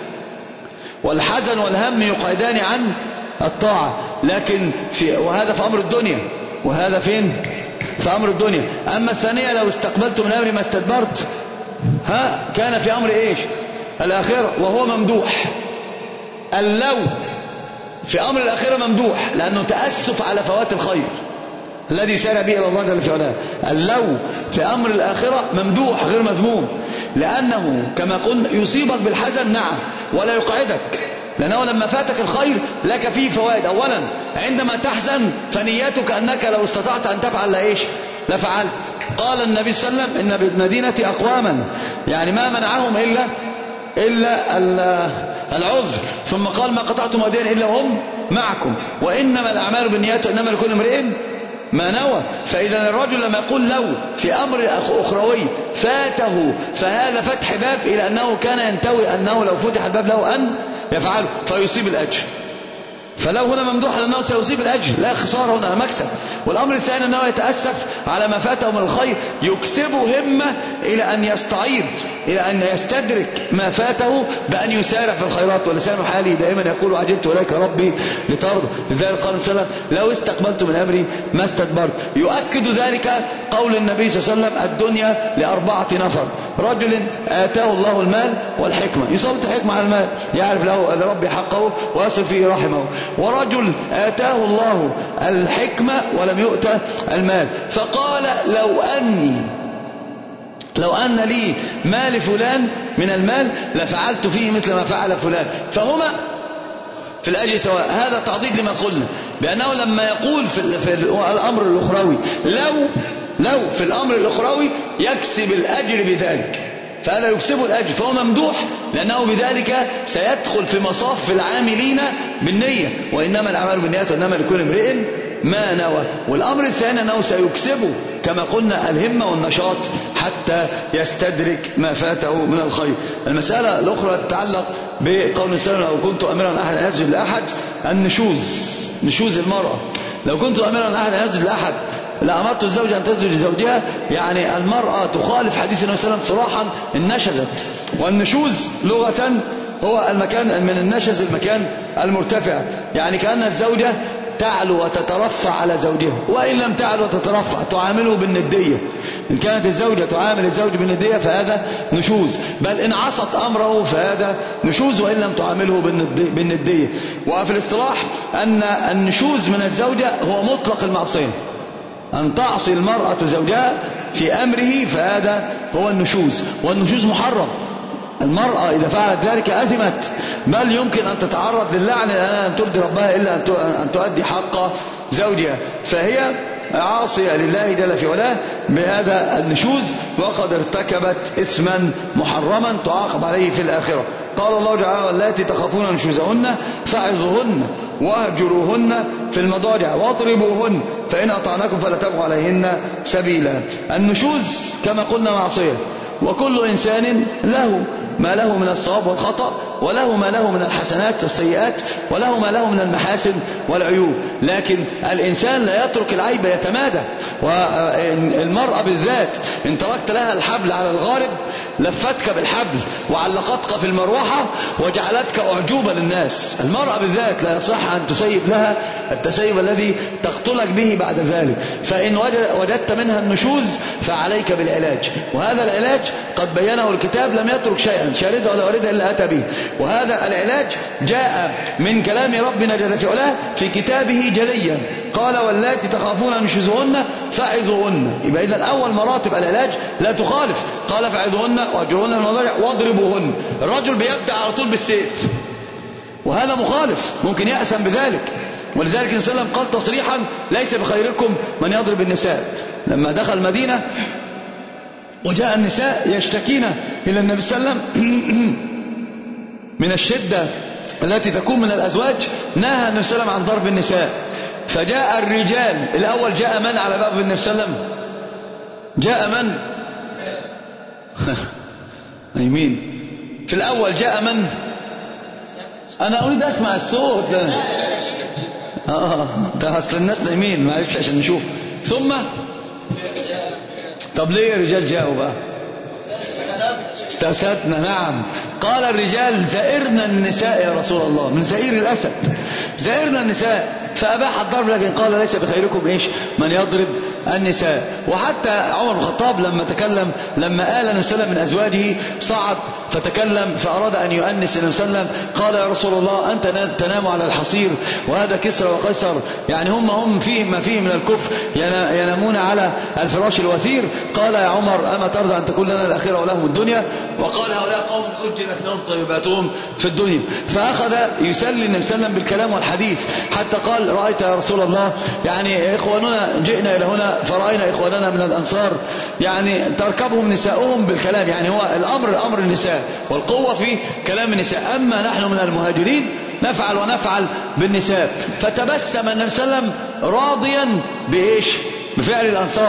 Speaker 2: والحزن والهم يقعدان عن الطاعة، لكن في وهذا في أمر الدنيا، وهذا فين؟ في أمر الدنيا. أما الثانية لو استقبلت من أمري ما استدبرت، ها كان في أمر إيش؟ الآخرة، وهو ممدوح. اللو في أمر الآخرة ممدوح لأنه تأسف على فوات الخير الذي سار به إلى الله جل في علاه. اللو في أمر الآخرة ممدوح غير مذموم، لأنه كما قلنا يصيبك بالحزن نعم ولا يقعدك، لأنه لما فاتك الخير لك فيه فوائد. أولا عندما تحزن فنيتك أنك لو استطعت أن تفعل لا إيش لفعلت. قال النبي صلى الله عليه وسلم إن بالمدينة أقواما، يعني ما منعهم إلا إلا العذر. ثم قال ما قطعتم وديا إلا هم معكم، وإنما الأعمال بالنيات وإنما لكل امرئ ما نوى. فإذا الرجل لما يقول لو في أمر أخروي فاته، فهذا فتح باب إلى أنه كان ينتوي أنه لو فتح الباب له أن يفعله فيصيب الأجر، فلو هنا ممدوح لأنه سيصيب الأجر، لا خسارة هنا، مكسب. والأمر الثاني أنه يتأسف على ما فاته من الخير، يكسبه همة إلى أن يستعيد، إلى أن يستدرك ما فاته بأن يسارع في الخيرات. ولسان حالي دائما يقول عجلت إليك ربي لترضى. لذلك قال صلى الله عليه وسلم لو استقبلت من أمري ما استدبرت. يؤكد ذلك قول النبي صلى الله عليه وسلم الدنيا لأربعة نفر: رجل آتاه الله المال والحكمة، يسلط الحكمة على المال، يعرف له لربي حقه ويصل فيه رحمه. ورجل آتاه الله الحكمة ولم يؤت المال، فقال لو أني لو أن لي مال فلان من المال لفعلت فيه مثل ما فعل فلان، فهما في الأجر سواء. هذا تعضيد لما قلنا بأنه لما يقول في, في الأمر الأخروي لو لو في الأمر الأخروي يكسب الأجر بذلك، فهذا يكسب الأجر، فهو ممدوح لأنه بذلك سيدخل في مصاف العاملين بالنية، وإنما الأعمال بالنيات وإنما لكل امرئ ما نوى. والأمر الثاني أنه سيكسبه كما قلنا الهمة والنشاط حتى يستدرك ما فاته من الخير. المسألة الأخرى تتعلق بقول الإنسان لو كنت أمرا أحد أن يسجد لأحد، النشوز، نشوز المرأة. لو كنت أمرا أحد أن يسجد لأحد لأمرت الزوجة أن تسجد لزوجها، يعني المرأة تخالف حديث النبي صلى الله عليه وسلم صراحا النشزت. والنشوز لغة هو المكان من النشز المكان المرتفع، يعني كأن الزوجة تعلو وتترفع على زوجها، وإن لم تعلو وتترفع تعامله بالندية. إن كانت الزوجة تعامل الزوج بالندية فهذا نشوز، بل إن عصت أمره فهذا نشوز وإن لم تعامله بالندية. وفي الاصطلاح أن النشوز من الزوجة هو مطلق المعصية، أن تعصي المرأة زوجها في أمره فهذا هو النشوز، والنشوز محرم. المرأة إذا فعلت ذلك أثمت، بل يمكن أن تتعرض للعنة أن ترضي ربها إلا أن تؤدي حق زوجها، فهي عاصية لله جل في علاه بهذا النشوز، وقد ارتكبت إثما محرما تعاقب عليه في الآخرة. قال الله تعالى واللاتي تخافون نشوزهن فاعظوهن واهجروهن في المضاجع واضربوهن فإن أطعنكم فلا تبغوا عليهن سبيلا. النشوز كما قلنا معصية، وكل إنسان له ما له من الصواب والخطأ، وله ما له من الحسنات والسيئات، وله ما له من المحاسن والعيوب، لكن الإنسان لا يترك العيب يتمادى. والمرأة بالذات إن تركت لها الحبل على الغارب لفتك بالحبل وعلقتك في المروحة وجعلتك أعجوبة للناس. المرأة بالذات لا يصح أن تسيب لها التسيب الذي تقتلك به بعد ذلك. فإن وجدت منها النشوز فعليك بالعلاج، وهذا العلاج قد بينه الكتاب، لم يترك شيئا شاردة ولا واردة إلا أتى به. وهذا العلاج جاء من كلام ربنا جل في علاه في كتابه جليا، قال واللاتي تخافون نشوزهن فاعظوهن. يبقى إذن أول مراتب العلاج لا تخالف، قال فاعظوهن واهجروهن في المضاجع واضربوهن. الرجل بيبدأ على طول بالسيف، وهذا مخالف، ممكن يأسم بذلك. ولذلك النبي صلى الله عليه وسلم قال تصريحا ليس بخيركم من يضرب النساء. لما دخل المدينة وجاء النساء يشتكين إلى النبي صلى الله عليه وسلم من الشدة التي تكون من الأزواج، نهى النبي صلى الله عليه وسلم عن ضرب النساء. فجاء الرجال الأول، جاء من على باب النبي صلى الله عليه وسلم؟ جاء من؟ يمين في الأول جاء من؟ أنا أريد أسمع الصوت. آه ده أصل الناس نايمين معلش عشان نشوف. ثم طب ليه الرجال جاءوا بقى؟ استأسدنا. نعم، قال الرجال زائرنا النساء يا رسول الله، من زئير الأسد زائرنا النساء، فأباح الضرب، لكن قال ليس بخيركم إيش من يضرب النساء. وحتى عمر بن الخطاب لما تكلم، لما آل النبي صلى الله عليه وسلم من أزواجه صعد فتكلم فأراد أن يؤنس النبي صلى الله عليه وسلم، قال يا رسول الله أنت تنام على الحصير وهذا كسرى وقيصر، يعني هم هم فيهم ما فيه من الكفر، ينامون على الفراش الوثير. قال يا عمر أما ترضى أن تكون لنا الآخرة ولهم الدنيا؟ وقال هؤلاء قوم أجلت لهم طيباتهم في الدنيا. فأخذ يسلي النبي صلى الله عليه وسلم بالكلام والحديث، حتى قال رأيت يا رسول الله يعني إخواننا جئنا إلى هنا فرأينا إخواننا من الأنصار يعني تركبهم نساؤهم بالكلام، يعني هو الأمر الأمر النساء والقوة في كلام النساء، أما نحن من المهاجرين نفعل ونفعل بالنساء. فتبسم النبي صلى الله عليه وسلم راضيا بإيش؟ بفعل الأنصار،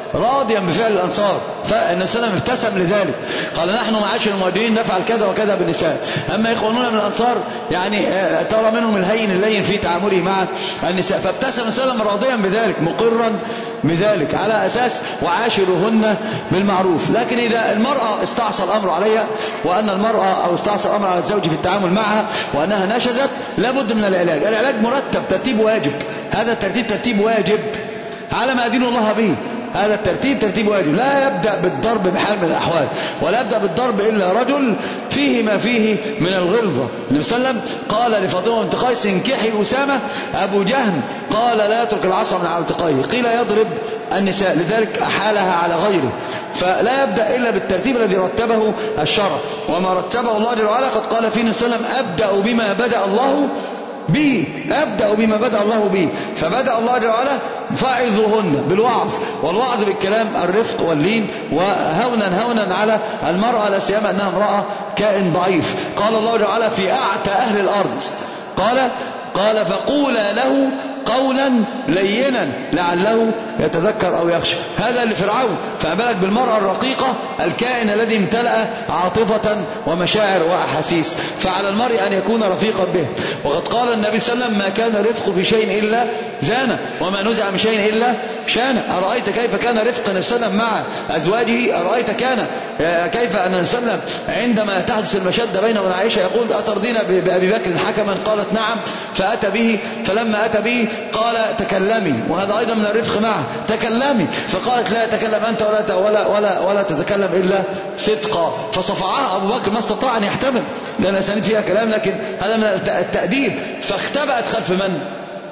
Speaker 2: راضيا بفعل الأنصار، فالنبي صلى الله عليه وسلم ابتسم لذلك، قال نحن معاشر المهاجرين نفعل كذا وكذا بالنساء، أما إخواننا من الأنصار يعني ترى منهم الهين اللين في تعامله مع النساء، فابتسم النبي صلى الله عليه وسلم راضيا بذلك مقرا بذلك على أساس وعاشرهن بالمعروف. لكن إذا المرأة استعصى الأمر عليها، وأن المرأة أو استعصى الأمر على الزوج في التعامل معها وأنها نشزت، لابد من العلاج. العلاج مرتب، ترتيب واجب، هذا الترتيب ترتيب واجب على ما أدين الله به، هذا الترتيب ترتيب واجب، لا يبدأ بالضرب بحال من الأحوال، ولا يبدأ بالضرب إلا رجل فيه ما فيه من الغلظة. النبي صلى الله عليه وسلم قال لفاطمة بنت قيس انكحي أسامة، أبو جهم قال لا يترك العصا من على التقيه، قيل يضرب النساء، لذلك أحالها على غيره. فلا يبدأ إلا بالترتيب الذي رتبه الشرع، وما رتبه الله جل وعلا قد قال فيه النبي صلى الله عليه وسلم أبدأ بما بدأ الله به، أبدأ بما بدأ الله به، فبدأ الله جل وعلا فاعظوهن بالوعظ، والوعظ بالكلام الرفق واللين، وهونا هونا على المرأة، لا سيما أنها امرأة كائن ضعيف. قال الله جل وعلا في أعتى أهل الأرض قال قال فقولا له قولا لينا لعله يتذكر أو يخشى، هذا لفرعون، فأبلك بالمرأة الرقيقة الكائن الذي امتلأ عاطفة ومشاعر وأحاسيس، فعلى المرء أن يكون رفيقا به. وقد قال النبي صلى الله عليه وسلم ما كان رفق في شيء إلا زانه، وما نزع من شيء إلا شانه. أرأيت كيف كان رفق النبي صلى الله عليه وسلم مع أزواجه؟ أرأيت كان كيف أن النبي صلى الله عليه وسلم عندما تحدث المشدة بينه وبين عائشة يقول أترضين بأبي بكر حكما؟ قالت نعم، فأتى به، فلما أتى به قال تكلمي، وهذا أيضا من الرفق معه، تكلمي، فقالت لا يتكلم أنت ولا ولا ولا, ولا تتكلم إلا صدقا، فصفعها أبو بكر ما استطاع أن يحتمل، لأن الأسانيد فيها كلام، لكن هذا من التأديب، فاختبأت خلف من؟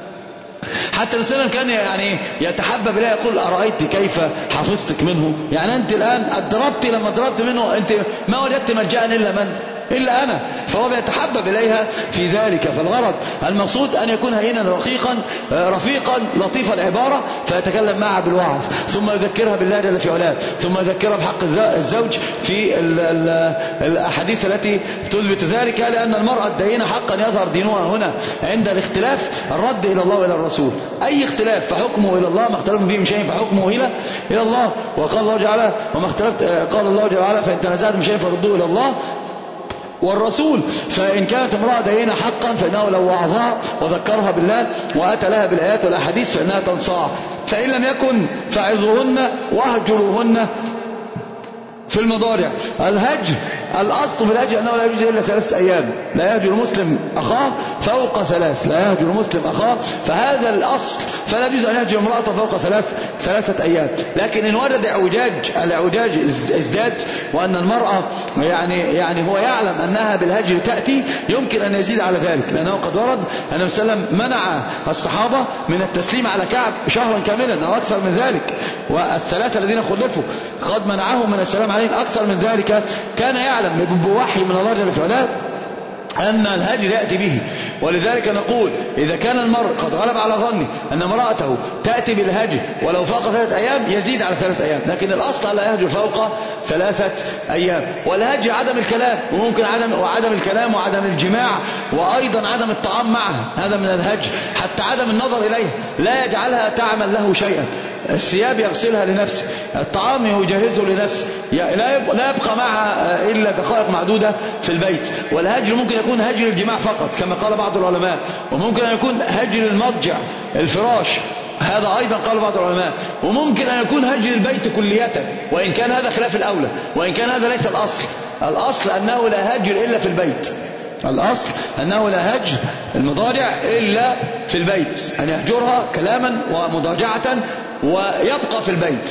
Speaker 2: حتى الإنسان كان يعني يتحبب إليه، يقول أرأيت كيف حفظتك منه؟ يعني أنت الآن أضربت، لما ضربت منه أنت ما وجدت ملجأ إلا من؟ إلا أنا، فهو بيتحبب إليها في ذلك. فالغرض المقصود أن يكون هينا رقيقا رفيقا لطيف العبارة، فيتكلم معها بالوعظ، ثم يذكرها بالله جل في علاه، ثم يذكرها بحق الزوج في ال ال الأحاديث التي تثبت ذلك، لأن المرأة الدينة حقا يظهر دينها هنا عند الاختلاف الرد إلى الله وإلى الرسول، أي اختلاف فحكمه إلى الله، ما اختلفتم فيه من شيء فحكمه إلى إلى الله. وقال الله جل وما اختلفت، قال الله جل وعلا فإن تنازعتم من شيء فردوه إلى الله والرسول. فإن كانت امرأة دينة حقا فإنه لو وعظها وذكرها بالله وأتى لها بالآيات والأحاديث فإنها تنصاع. فإن لم يكن فعظوهن واهجروهن في المضارع. الهجر الأصل في الهجر أنه لا يجوز إلا ثلاثة أيام، لا يهجر المسلم أخاه فوق ثلاث، لا يهجر المسلم أخاه، فهذا الأصل، فلا يجوز أن يهجر امرأته فوق ثلاث ثلاثة أيام. لكن إن ورد اعوجاج، الاعوجاج ازداد، وأن المرأة يعني يعني هو يعلم أنها بالهجر تأتي، يمكن أن يزيد على ذلك، لأنه قد ورد أن النبي صلى الله عليه وسلم منع الصحابة من التسليم على كعب شهرا كاملا أو أكثر من ذلك، والثلاثة الذين خلفوا قد منعهم من السلام عليهم أكثر من ذلك، كان يعلم بوحي من الله جل وعلا أن الهجر يأتي به. ولذلك نقول إذا كان المرء قد غلب على ظنه أن امرأته تأتي بالهجر ولو فوق ثلاثة أيام يزيد على ثلاثة أيام، لكن الأصل لا يهجر فوق ثلاثة أيام. والهجر عدم الكلام، وممكن عدم وعدم الكلام وعدم الجماع، وأيضا عدم الطعام معها، هذا من الهجر. حتى عدم النظر إليها، لا يجعلها تعمل له شيئا، الثياب يغسلها لنفسه، الطعام يجهزه لنفسه، لا يبقى معها إلا دقائق معدودة في البيت. والهجر ممكن يكون هجر الجماع فقط كما قال بعض العلماء، وممكن أن يكون هجر المضجع الفراش، هذا أيضا قال بعض العلماء، وممكن أن يكون هجر البيت كلية، وإن كان هذا خلاف الأولى، وإن كان هذا ليس الأصل. الأصل أنه لا هجر إلا في البيت، الأصل أنه لا هجر المضاجع إلا في البيت، أن يهجرها كلاما ومضاجعة ويبقى في البيت،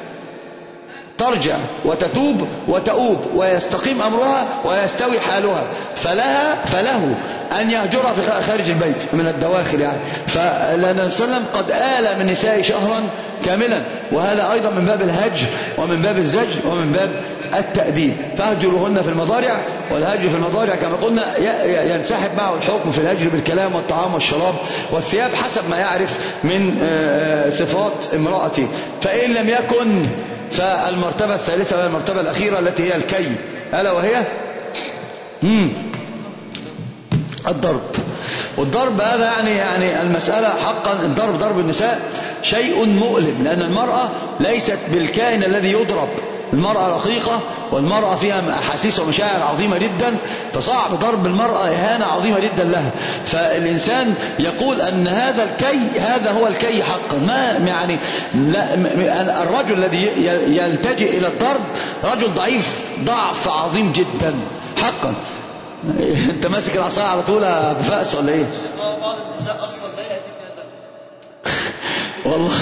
Speaker 2: ترجع وتتوب وتؤوب ويستقيم أمرها ويستوي حالها، فلها فله أن يهجرها في خارج البيت من الدواخل يعني. فلأن النبي صلى الله عليه وسلم قد آل من نساء شهرا كاملا، وهذا أيضا من باب الهجر ومن باب الزجر ومن باب التأديب. فاهجروهن في المضارع، والهجر في المضارع كما قلنا ينسحب معه الحكم في الهجر بالكلام والطعام والشراب والثياب حسب ما يعرف من صفات امرأته. فإن لم يكن فالمرتبة الثالثة وهي المرتبة الأخيرة التي هي الكي، ألا وهي مم. الضرب. والضرب هذا يعني يعني المسألة حقا الضرب ضرب النساء شيء مؤلم، لأن المرأة ليست بالكائن الذي يضرب، المرأة رقيقة والمرأة فيها أحاسيس ومشاعر عظيمة جدا، فصعب ضرب المرأة إهانة عظيمة جدا لها. فالإنسان يقول أن هذا الكي هذا هو الكي حقا، ما يعني لا الرجل الذي يلتجئ إلى الضرب رجل ضعيف ضعف عظيم جدا حقا. انت ماسك العصاية على طول بفأس ولا ايه؟
Speaker 3: بعض النساء اصلا لا يأتينا ده
Speaker 2: والله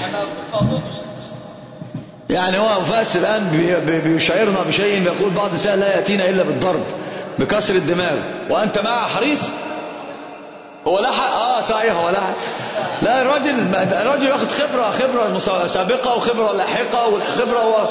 Speaker 2: يعني هو فأس الآن بيشعرنا بشيء، بيقول بعض النساء لا يأتينا إلا بالضرب بكسر الدماغ، وأنت معه حريص. هو لحق اه صحيح هو لحق. لا الراجل الراجل ياخد خبرة خبرة سابقة وخبرة لاحقة، والخبرة هو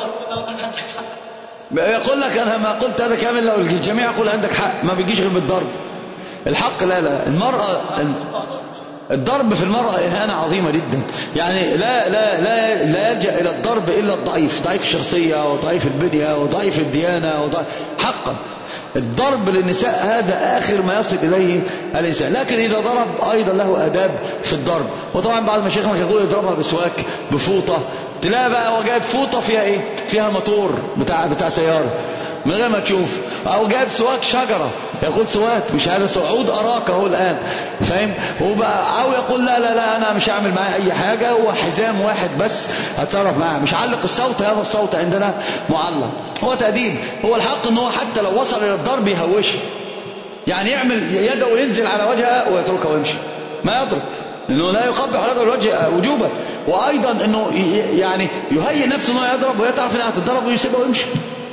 Speaker 2: يقول لك أنا ما قلت هذا كامل، لو الجميع يقول عندك حق، ما بيجيش غير بالضرب. الحق لا لا المرأة الضرب في المرأة إهانة عظيمة جدا، يعني لا لا لا لا يلجأ إلى الضرب إلا الضعيف، ضعيف الشخصية وضعيف البنية وضعيف الديانة وضعيف حقا. الضرب للنساء هذا آخر ما يصل إليه الإنسان، لكن إذا ضرب أيضا له آداب في الضرب. وطبعا بعض مشايخنا يقول يضربها بسواك بفوطة، تلاقي بقى هو جايب فوطة فيها إيه؟ فيها موتور بتاع بتاع سيارة من غير ما تشوف، او جايب سواك شجرة يقول سواك مش هذا سعود اراك اهو الان فاهم، وبقى او يقول لا لا لا انا مش هعمل معاه اي حاجة، هو حزام واحد بس هتصرف معاه، مش علق الصوت، هذا الصوت عندنا معلق. هو تأديب. هو الحق ان هو حتى لو وصل الى الضرب يهوشه، يعني يعمل يده وينزل على وجهها ويتركها ويمشي، ما يضرب، لانه لا يقبح على الوجه وجوبا. وايضا انه يعني يهيئ نفسه انه يضرب وهي تعرف انها هتضرب ويسيبها ويمشي.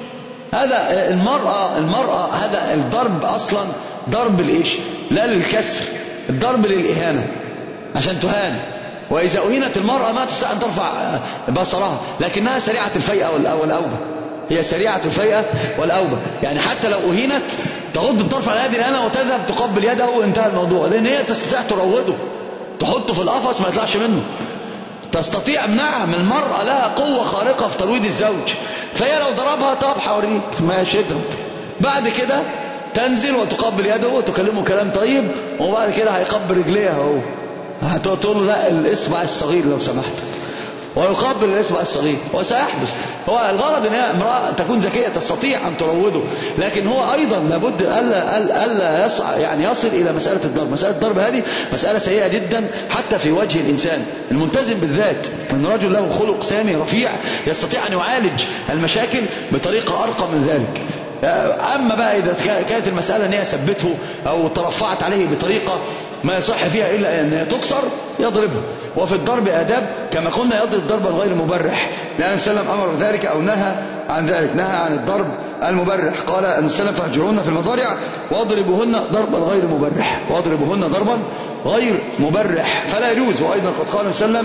Speaker 2: هذا المرأة المرأة هذا الضرب أصلا ضرب لإيش؟ لا للكسر، الضرب للإهانة عشان تهان. وإذا أهينت المرأة ما تستطيع أن ترفع بصرها، لكنها سريعة الفيئة والأوبة، هي سريعة الفيئة والأوبة، يعني حتى لو أهينت تغض الطرف على هذه الإهانة وتذهب تقبل يده وانتهى الموضوع، لأن هي تستطيع تروضه، تحطه في القفص ما يطلعش منه. تستطيع. نعم المرأة لها قوة خارقة في ترويض الزوج، فهي لو ضربها طب حوريك ماشي اضرب، بعد كده تنزل وتقبل يده وتكلمه كلام طيب، وبعد كده هيقبل رجليها اهو، هتقول له لا الاصبع الصغير لو سمحت، ويقبل الاصبع الصغير وسيحدث. هو الغرض ان هي امرأة تكون ذكية تستطيع ان تروضه، لكن هو ايضا لابد الا الا يصع يعني يصل الى مسألة الضرب. مسألة الضرب هذه مسألة سيئة جدا حتى في وجه الانسان الملتزم بالذات، ان رجل له خلق سامي رفيع يستطيع ان يعالج المشاكل بطريقة ارقى من ذلك. اما بقى اذا كانت المسألة ان هي ثبته او ترفعت عليه بطريقة ما يصح فيها الا ان تكسر يضربها. وفي الضرب آداب كما قلنا، يضرب ضربا غير مبرح، لأن السلام أمر بذلك أو نهى عن ذلك، نهى عن الضرب المبرح. قال أن السلام فاهجرون في المضارع واضربوهن ضربا غير مبرح، واضربوهن ضربا غير مبرح فلا يجوز. وأيضا قد قال السلام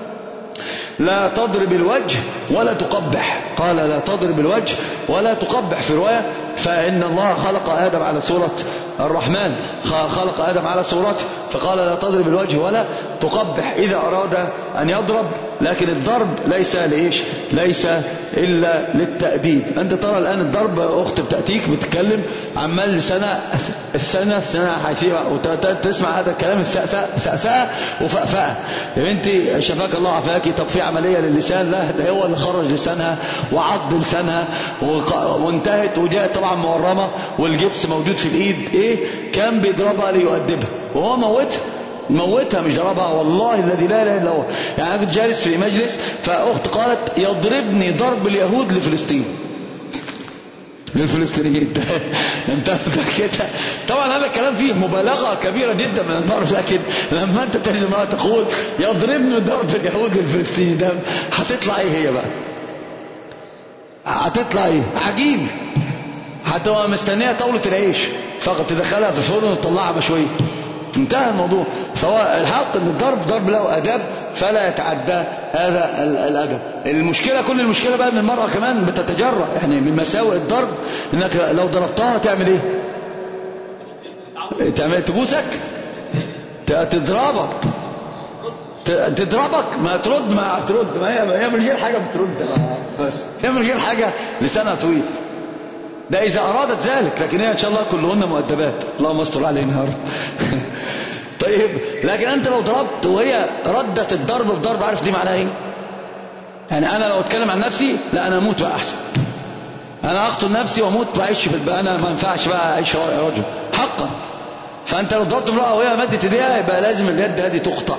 Speaker 2: لا تضرب الوجه ولا تقبح، قال لا تضرب الوجه ولا تقبح في رواية، فإن الله خلق آدم على صورة الرحمن، خلق آدم على صورته، فقال لا تضرب الوجه ولا تقبح إذا أراد أن يضرب. لكن الضرب ليس لإيش؟ ليس إلا للتأديب. أنت ترى الآن الضرب، أخت بتأتيك بتتكلم عمال لسنة السنة السنة حيثية وتسمع هذا الكلام السأساء وفأفأة، يا بنتي شفاك الله عفاكي، طب في عملية للسان؟ لا، ده هو اللي خرج لسانها وعض لسانها وانتهت، وجاءت طبعا مورمة والجبس موجود في الإيد. إيه كان بيضربها ليؤدبها وهو موتها موتها مش ضربها، والله الذي لا اله الا هو. يعني انا كنت جالس في مجلس فاخت قالت يضربني ضرب اليهود لفلسطين، للفلسطينيين انت كده. طبعا هذا الكلام فيه مبالغه كبيره جدا من الضرب، لكن لما انت تجد امراه تقول يضربني ضرب اليهود للفلسطينيين، ده هتطلع ايه هي بقى؟ هتطلع ايه؟ عجيب. هتبقى مستنيه طاوله العيش فقط تدخلها في الفرن وتطلعها مشويه، انتهى الموضوع. فهو الحق ان الضرب ضرب له اداب فلا يتعدى هذا الادب. المشكله كل المشكله بقى ان المراه كمان بتتجرأ، يعني من مساوئ الضرب انك لو ضربتها تعمل ايه؟ تعمل تبوسك، تضربك تضربك ما ترد ما ترد ما هي من غير حاجه بترد، بس هي من غير حاجه لسانها طويل، ده إذا أرادت ذلك، لكن هي إن شاء الله كلهن مؤدبات، اللهم استر علينا يا رب. طيب لكن انت لو ضربت وهي ردت الضرب بضرب، عارف دي معناها ايه؟ يعني انا لو اتكلم عن نفسي، لا انا اموت بقى احسن، انا اقتل نفسي واموت واعيش في البقى، انا ما ينفعش بقى اعيش رجل حقا. فانت لو ضربت امرأة وهي مدت ايديها يبقى لازم اليد هذه تقطع.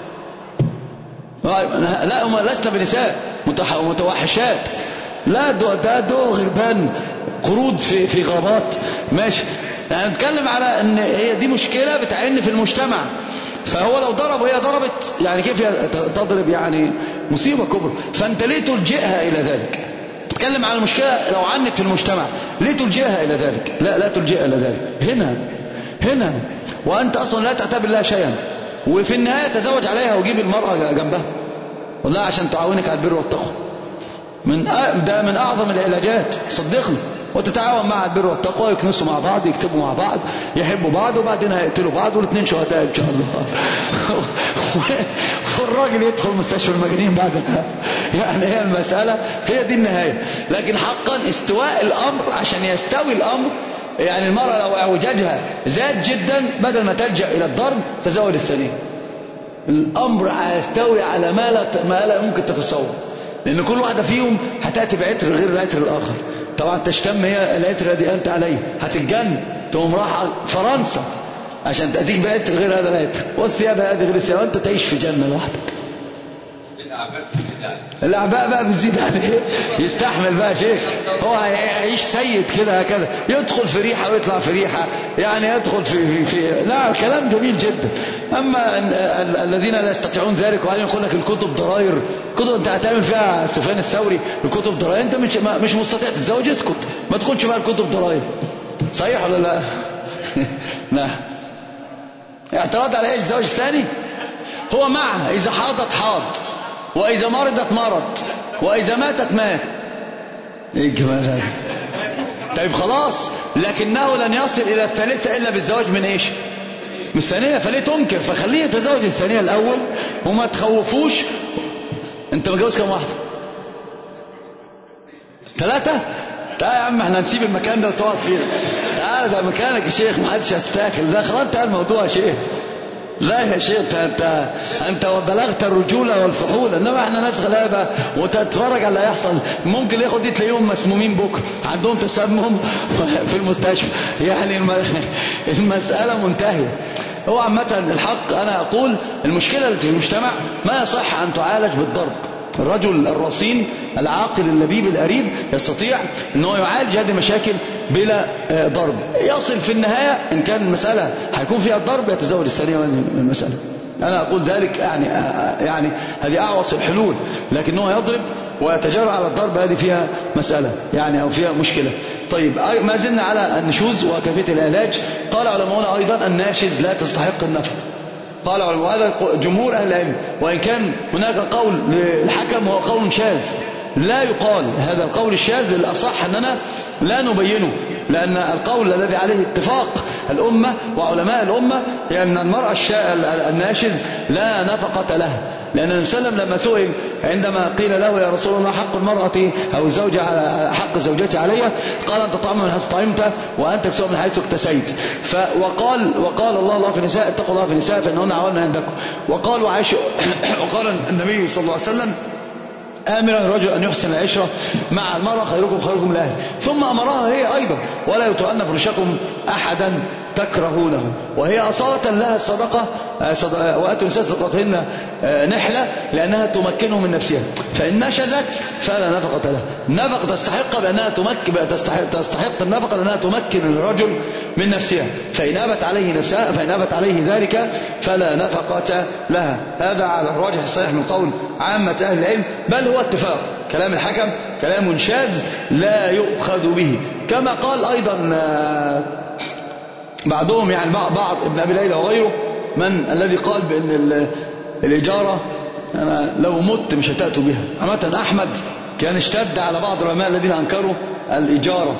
Speaker 2: لا هم لسنا بنساء متوحشات، لا ده ده ده غربان قرود في في غابات ماشي. يعني نتكلم على ان هي دي مشكلة بتعين في المجتمع. فهو لو ضرب وهي ضربت يعني كيف تضرب؟ يعني مصيبة كبرى. فانت ليه تلجئها الى ذلك؟ تتكلم على المشكلة لو عنت في المجتمع، ليه تلجئها الى ذلك؟ لا لا تلجئها الى ذلك هنا هنا وانت اصلا لا تعتبر لها شيئا. وفي النهاية تزوج عليها وجيب المرأة جنبها والله عشان تعاونك على البر والتقوى. من ده من اعظم العلاجات صدقني. وتتعاون مع البر والتقوى، يكنسوا مع بعض، يكتبوا مع بعض، يحبوا بعض، وبعدين هيقتلوا بعض والاثنين شهداء ان شاء الله. والراجل يدخل مستشفى المجانين بعدها. يعني هي المسألة هي دي النهاية. لكن حقا استواء الامر، عشان يستوي الامر يعني المرأة لو اعوجاجها زاد جدا بدل ما تلجأ الى الضرب تزوج الثانية. الامر هيستوي على ما لا ما لا ممكن تتصور، لان كل واحدة فيهم هتأتي بعطر غير العطر الاخر. طبعا تشتم هي العطر الذي انت عليه، هتتجن تقوم رايحة فرنسا عشان تأتيك بعطر غير هذا العطر، والثياب هذه غير الثياب، وانت تعيش في جنة لوحدك. الاعباء بقى بتزيد عليه، يستحمل بقى شيخ، هو هيعيش سيد كده هكذا، يدخل في ريحه ويطلع في ريحه، يعني يدخل في في, في... لا كلام جميل جدا. اما الذين لا يستطيعون ذلك وبعدين يقول لك الكتب ضراير، كتب انت هتعمل فيها سفيان الثوري الكتب ضراير، انت مش مش مستطيع تتزوج اسكت، ما تدخلش بقى الكتب ضراير. صحيح ولا لا؟ لا. اعتراض على ايش الزواج الثاني؟ هو معها اذا حاضت حاض، وإذا مرضت مرض، وإذا ماتت مات. إيه الجمال هذا؟ طيب خلاص، لكنه لن يصل إلى الثالثة إلا بالزواج من إيش؟ من الثانية. فليه تنكر؟ فخليه يتزوج الثانية الأول وما تخوفوش. أنت متجوز كم واحدة؟ ثلاثة؟ تعال يا عم احنا نسيب المكان ده وتقعد فيه. تعال ده مكانك يا شيخ، محدش يستاكل ده، خلاص انتهى الموضوع يا شيخ. لا يا شيخ انت انت بلغت الرجوله والفحول، انما احنا ناس غلابه وتتفرج على اللي هيحصل. ممكن ياخد دي تلاقيهم مسمومين بكره، عندهم تسمم في المستشفى. يعني المساله منتهيه. هو عامه الحق انا اقول المشكله اللي في المجتمع ما يصح ان تعالج بالضرب. الرجل الرصين العاقل اللبيب القريب يستطيع ان هو يعالج هذه المشاكل بلا ضرب. يصل في النهاية ان كان المسألة هيكون فيها الضرب يتزوج الثانية من المسألة. انا اقول ذلك يعني يعني هذه اعوص الحلول، لكن هو يضرب ويتجرأ على الضرب هذه فيها مسألة يعني او فيها مشكلة. طيب ما زلنا على النشوز وكيفية العلاج. قال علماؤنا ايضا الناشز لا تستحق النفقة. قال وهذا جمهور أهل العلم، وإن كان هناك قول للحكم وهو قول شاذ لا يقال. هذا القول الشاذ الأصح أننا لا نبينه، لأن القول الذي عليه اتفاق الأمة وعلماء الأمة هي أن المرأة الناشز لا نفقة لها. لأن النبي صلى الله عليه وسلم لما سئل عندما قيل له يا رسول الله حق المرأة أو الزوجة على حق زوجتي عليها، قال أنت تطعم من حيث طعمت وأنت تكسب من حيث اكتسيت. وقال وقال الله الله في النساء اتقوا الله في النساء فإنهن عوان عندكم. وقال وعائشة وقال النبي صلى الله عليه وسلم آمرا الرجل أن يحسن العشرة مع المرأة خيركم خيركم لأهله. ثم أمرها هي أيضا ولا يطعن فرشكم أحدا تكرهونه. وهي أصالة لها الصدقة، وآتوا النساء صدقاتهن نحلة لأنها تمكنه من نفسها. فإن نشزت فلا نفقة لها. النفقة تستحق بأنها تمكن تستحق, تستحق النفقة لأنها تمكن الرجل من نفسها. فإن أبت عليه نفسها فإن أبت عليه ذلك فلا نفقة لها. هذا على الراجح الصحيح من قول عامة أهل العلم، بل هو اتفاق. كلام الحكم كلام شاذ لا يؤخذ به. كما قال أيضا بعضهم يعني بعض ابن أبي ليلى وغيره من الذي قال بأن الإجارة أنا لو مت مش هتأتوا بها. عامة أحمد كان اشتد على بعض العلماء الذين أنكروا الإجارة.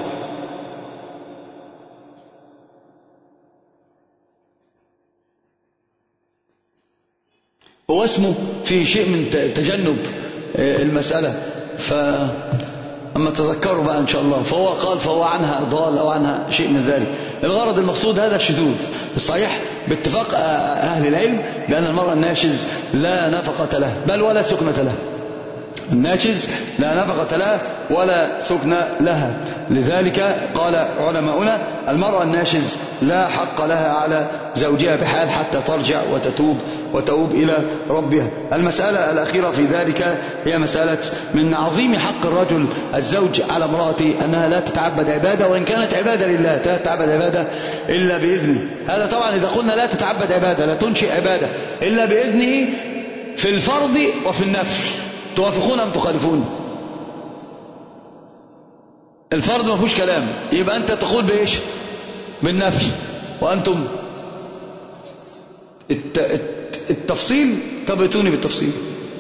Speaker 2: هو اسمه في شيء من تجنب المسألة، فأما تذكروا بقى إن شاء الله. فهو قال فهو عنها ضال أو عنها شيء من ذلك. الغرض المقصود هذا الشذوذ. الصحيح باتفاق أهل العلم بأن المرأة الناشز لا نفقة له بل ولا سكنة له. الناشز لا نفقة له ولا سكن لها. لذلك قال علماؤنا المرأة الناشز لا حق لها على زوجها بحال حتى ترجع وتتوب وتؤوب إلى ربها. المسألة الأخيرة في ذلك هي مسألة من عظيم حق الرجل الزوج على امرأته أنها لا تتعبد عبادة، وإن كانت عبادة لله لا تتعبد عبادة إلا بإذنه. هذا طبعا إذا قلنا لا تتعبد عبادة لا تنشئ عبادة إلا بإذنه في الفرض وفي النفل. توافقون أم تخالفون؟ الفرض ما فيهوش كلام، يبقى أنت تقول بإيش؟ بالنفل. وأنتم التفصيل تبيتوني بالتفصيل.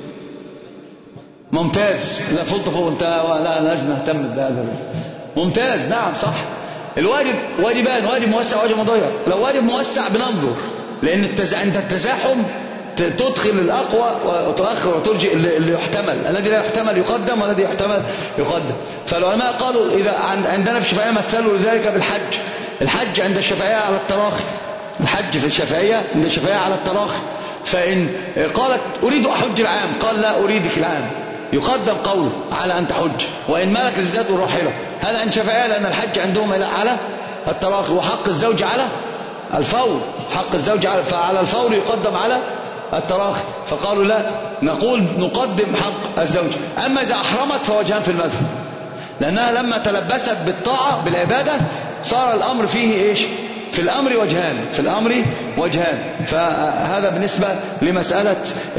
Speaker 2: ممتاز. لا فوق فوق انت لا لازم نهتم بهذا. ممتاز. نعم صح. الواجب واجبان، واجب موسع وواجب مضيق. لو واجب موسع بننظر، لأن التز... عند التزاحم تدخل الأقوى وتؤخر وترجئ اللي يحتمل. الذي لا يحتمل يقدم والذي يحتمل يقدم. فالعلماء قالوا إذا عندنا في الشافعية مثلوا ذلك بالحج. الحج عند الشافعية على التراخي. الحج في الشافعية عند الشافعية على التراخي. فإن قالت أريد أحج العام قال لا أريدك العام، يقدم قوله على أن تحج. وإن ملك الزاد والراحلة هذا عند الشافعية لأن الحج عندهم على التراخي، وحق الزوج على الفور. حق الزوج على فعلى الفور يقدم على التراخي. فقالوا لا نقول نقدم حق الزوج. أما إذا أحرمت فوجهان في المذهب، لأنها لما تلبست بالطاعة بالعبادة صار الأمر فيه إيش؟ في الأمر وجهان. في الأمر وجهان. فهذا بالنسبة لمسألة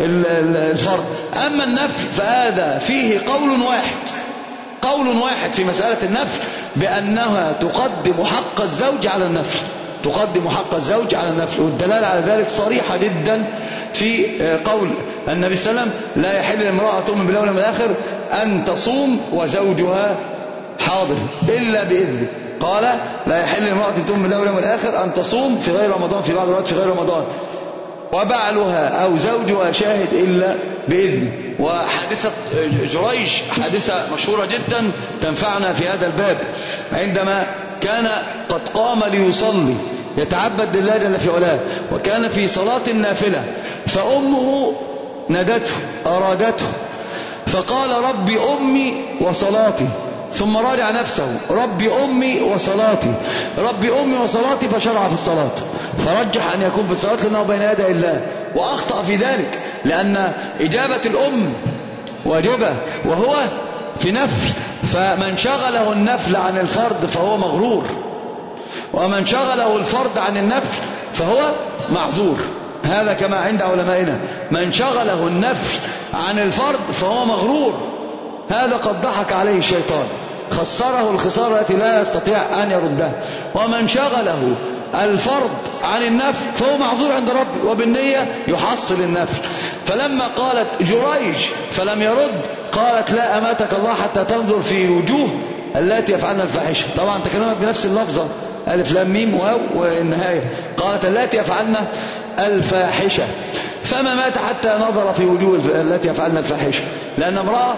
Speaker 2: الفرض. أما النفل فهذا فيه قول واحد قول واحد في مسألة النفل بأنها تقدم حق الزوج على النفل. تقدم حق الزوج على النفل. والدلالة على ذلك صريحة جدا في قول النبي صلى الله عليه وسلم لا يحل لامرأة تؤمن بالله واليوم الآخر أن تصوم وزوجها حاضر إلا بإذنه. قال لا يحل لامرأة تؤمن بالله واليوم الآخر أن تصوم في غير رمضان، في بعض الوقت في غير رمضان، وبعلها أو زوجها شاهد إلا بإذنه. وحادثة جريج حادثة مشهورة جدا تنفعنا في هذا الباب. عندما كان قد قام ليصلي يتعبد لله جل في علاه، وكان في صلاة النافلة، فأمه ندته أرادته فقال ربي أمي وصلاتي، ثم راجع نفسه ربي أمي وصلاتي ربي أمي وصلاتي، فشرع في الصلاة. فرجح أن يكون في الصلاة لأنه بين يدي الله، وأخطأ في ذلك لأن إجابة الأم واجبة وهو في نفل. فمن شغله النفل عن الفرض فهو مغرور، ومن شغله الفرض عن النفل فهو معذور. هذا كما عند علمائنا، من شغله النفل عن الفرض فهو مغرور. هذا قد ضحك عليه الشيطان، خسره الخسارة التي لا يستطيع أن يردها. ومن شغله الفرض عن النفل فهو معذور عند ربه، وبالنية يحصل النفل. فلما قالت جريج فلم يرد قالت لا أماتك الله حتى تنظر في وجوه التي يفعلن الفاحشة. طبعا تكلمت بنفس اللفظة ألف لام ميم واو والنهاية. قالت التي يفعلن الفاحشة، فما مات حتى نظر في وجوه التي يفعلن الفاحشة. لأن امرأة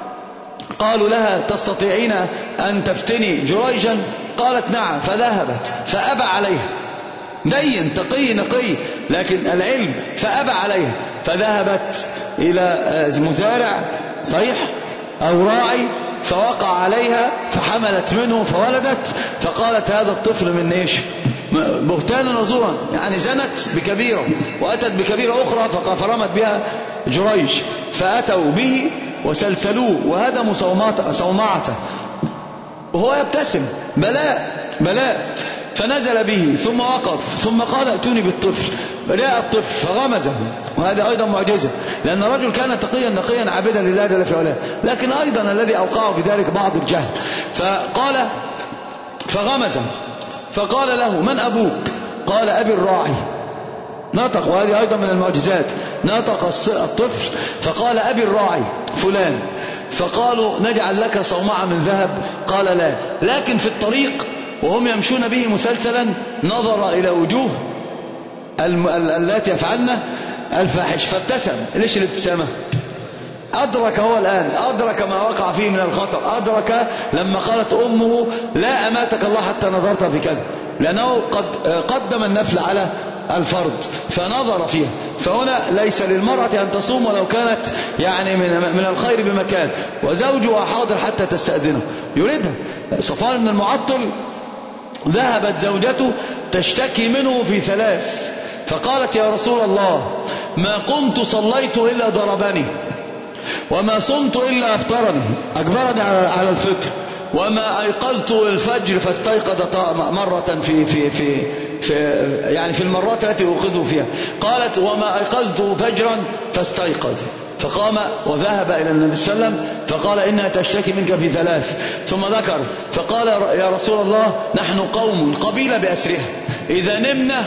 Speaker 2: قالوا لها تستطيعين أن تفتني جريجا؟ قالت نعم، فذهبت فأبى عليها. دين تقي نقي لكن العلم، فأبى عليها. فذهبت إلى مزارع صحيح أو راعي فوقع عليها فحملت منه فولدت، فقالت هذا الطفل من إيش؟ بهتانا وزورا، يعني زنت بكبيرة وأتت بكبيرة أخرى فرمت بها جريج. فأتوا به وسلسلوه وهدموا صومعته وهو يبتسم بلاء بلاء. فنزل به ثم وقف ثم قال ائتوني بالطفل. جاء الطفل فغمزه، وهذا أيضا معجزة، لأن الرجل كان تقيا نقيا عابدا لله جل في علاه، لكن أيضا الذي أوقعه في ذلك بعض الجهل. فقال فغمزه فقال له من أبوك؟ قال أبي الراعي. نطق، وهذه أيضا من المعجزات، نطق الطفل فقال أبي الراعي فلان. فقالوا نجعل لك صومعة من ذهب؟ قال لا. لكن في الطريق وهم يمشون به مسلسلا نظر إلى وجوه التي يفعلن الفاحش فابتسم. ليش الابتسامة؟ أدرك هو الآن، أدرك ما وقع فيه من الخطر، أدرك لما قالت أمه لا أماتك الله حتى نظرت في كذا. لأنه قد قدم النفل على الفرض فنظر فيها. فهنا ليس للمرأة أن تصوم ولو كانت يعني من من الخير بمكان وزوجها حاضر حتى تستأذنه يريدها. صفوان بن المعطل ذهبت زوجته تشتكي منه في ثلاث فقالت يا رسول الله ما قمت صليت إلا ضربني وما صمت إلا أفطرني أجبرني على الفطر وما أيقظت الفجر فاستيقظ مرة في في في في يعني في المرات التي أوقظه فيها. قالت وما أيقظت فجرا فاستيقظ فقام وذهب إلى النبي صلى الله عليه وسلم فقال إنها تشتكي منك في ثلاث ثم ذكر فقال يا رسول الله نحن قوم القبيلة بأسرها إذا نمنا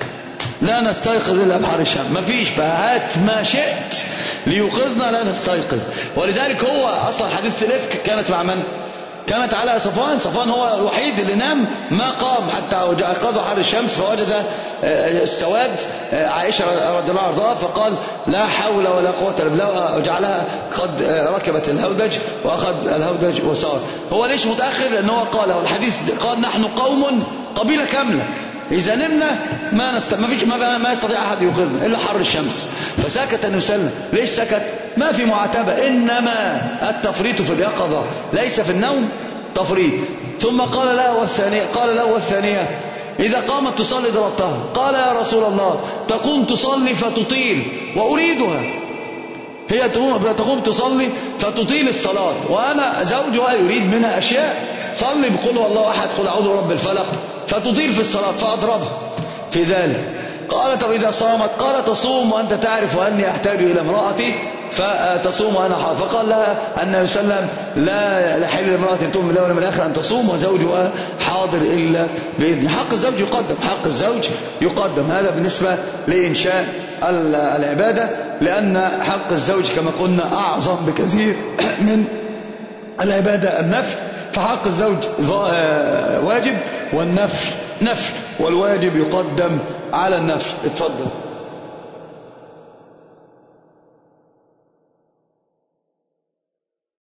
Speaker 2: لا نستيقظ إلا بحر الشمس ما فيش فهات ما شئت ليوقظنا لا نستيقظ. ولذلك هو أصلا حديث الإفك كانت مع من؟ كانت على صفوان. صفوان هو الوحيد اللي نام ما قام حتى أيقظه حر الشمس فوجد السواد عائشة رضي الله عنها فقال لا حول ولا قوة إلا بالله وجعلها قد ركبت الهودج وأخذ الهودج وسار. هو ليش متأخر؟ لأنه قال والحديث قال نحن قوم قبيلة كاملة إذا نمنا ما نست... ما, فيش... ما... ما يستطيع أحد يوقظنا إلا حر الشمس. فسكت النبي صلى الله عليه وسلم. ليش سكت؟ ما في معاتبة إنما التفريط في اليقظة ليس في النوم تفريط. ثم قال له والثانية قال له والثانية إذا قامت تصلي ضربتها. قال يا رسول الله تقوم تصلي فتطيل وأريدها هي تقوم تصلي فتطيل الصلاة وأنا زوجها يريد منها أشياء صلي بقول والله أحد قل أعوذ برب الفلق فتطيل في الصلاة فأضربها في ذلك. قال طب إذا صامت؟ قال تصوم وأنت تعرف أني أحتاج إلى امرأتي فتصوم وأنا حاضر. فقال لها النبي صلى الله عليه وسلم لا يحل لامرأة تؤمن بالله واليوم الآخر أن تصوم وزوجها حاضر إلا بإذن. حق الزوج يقدم حق الزوج يقدم. هذا بالنسبة لإنشاء العبادة لأن حق الزوج كما قلنا أعظم بكثير من العبادة النفل. فحق الزوج واجب والنفل نفل والواجب يقدم على النفل. اتفضل.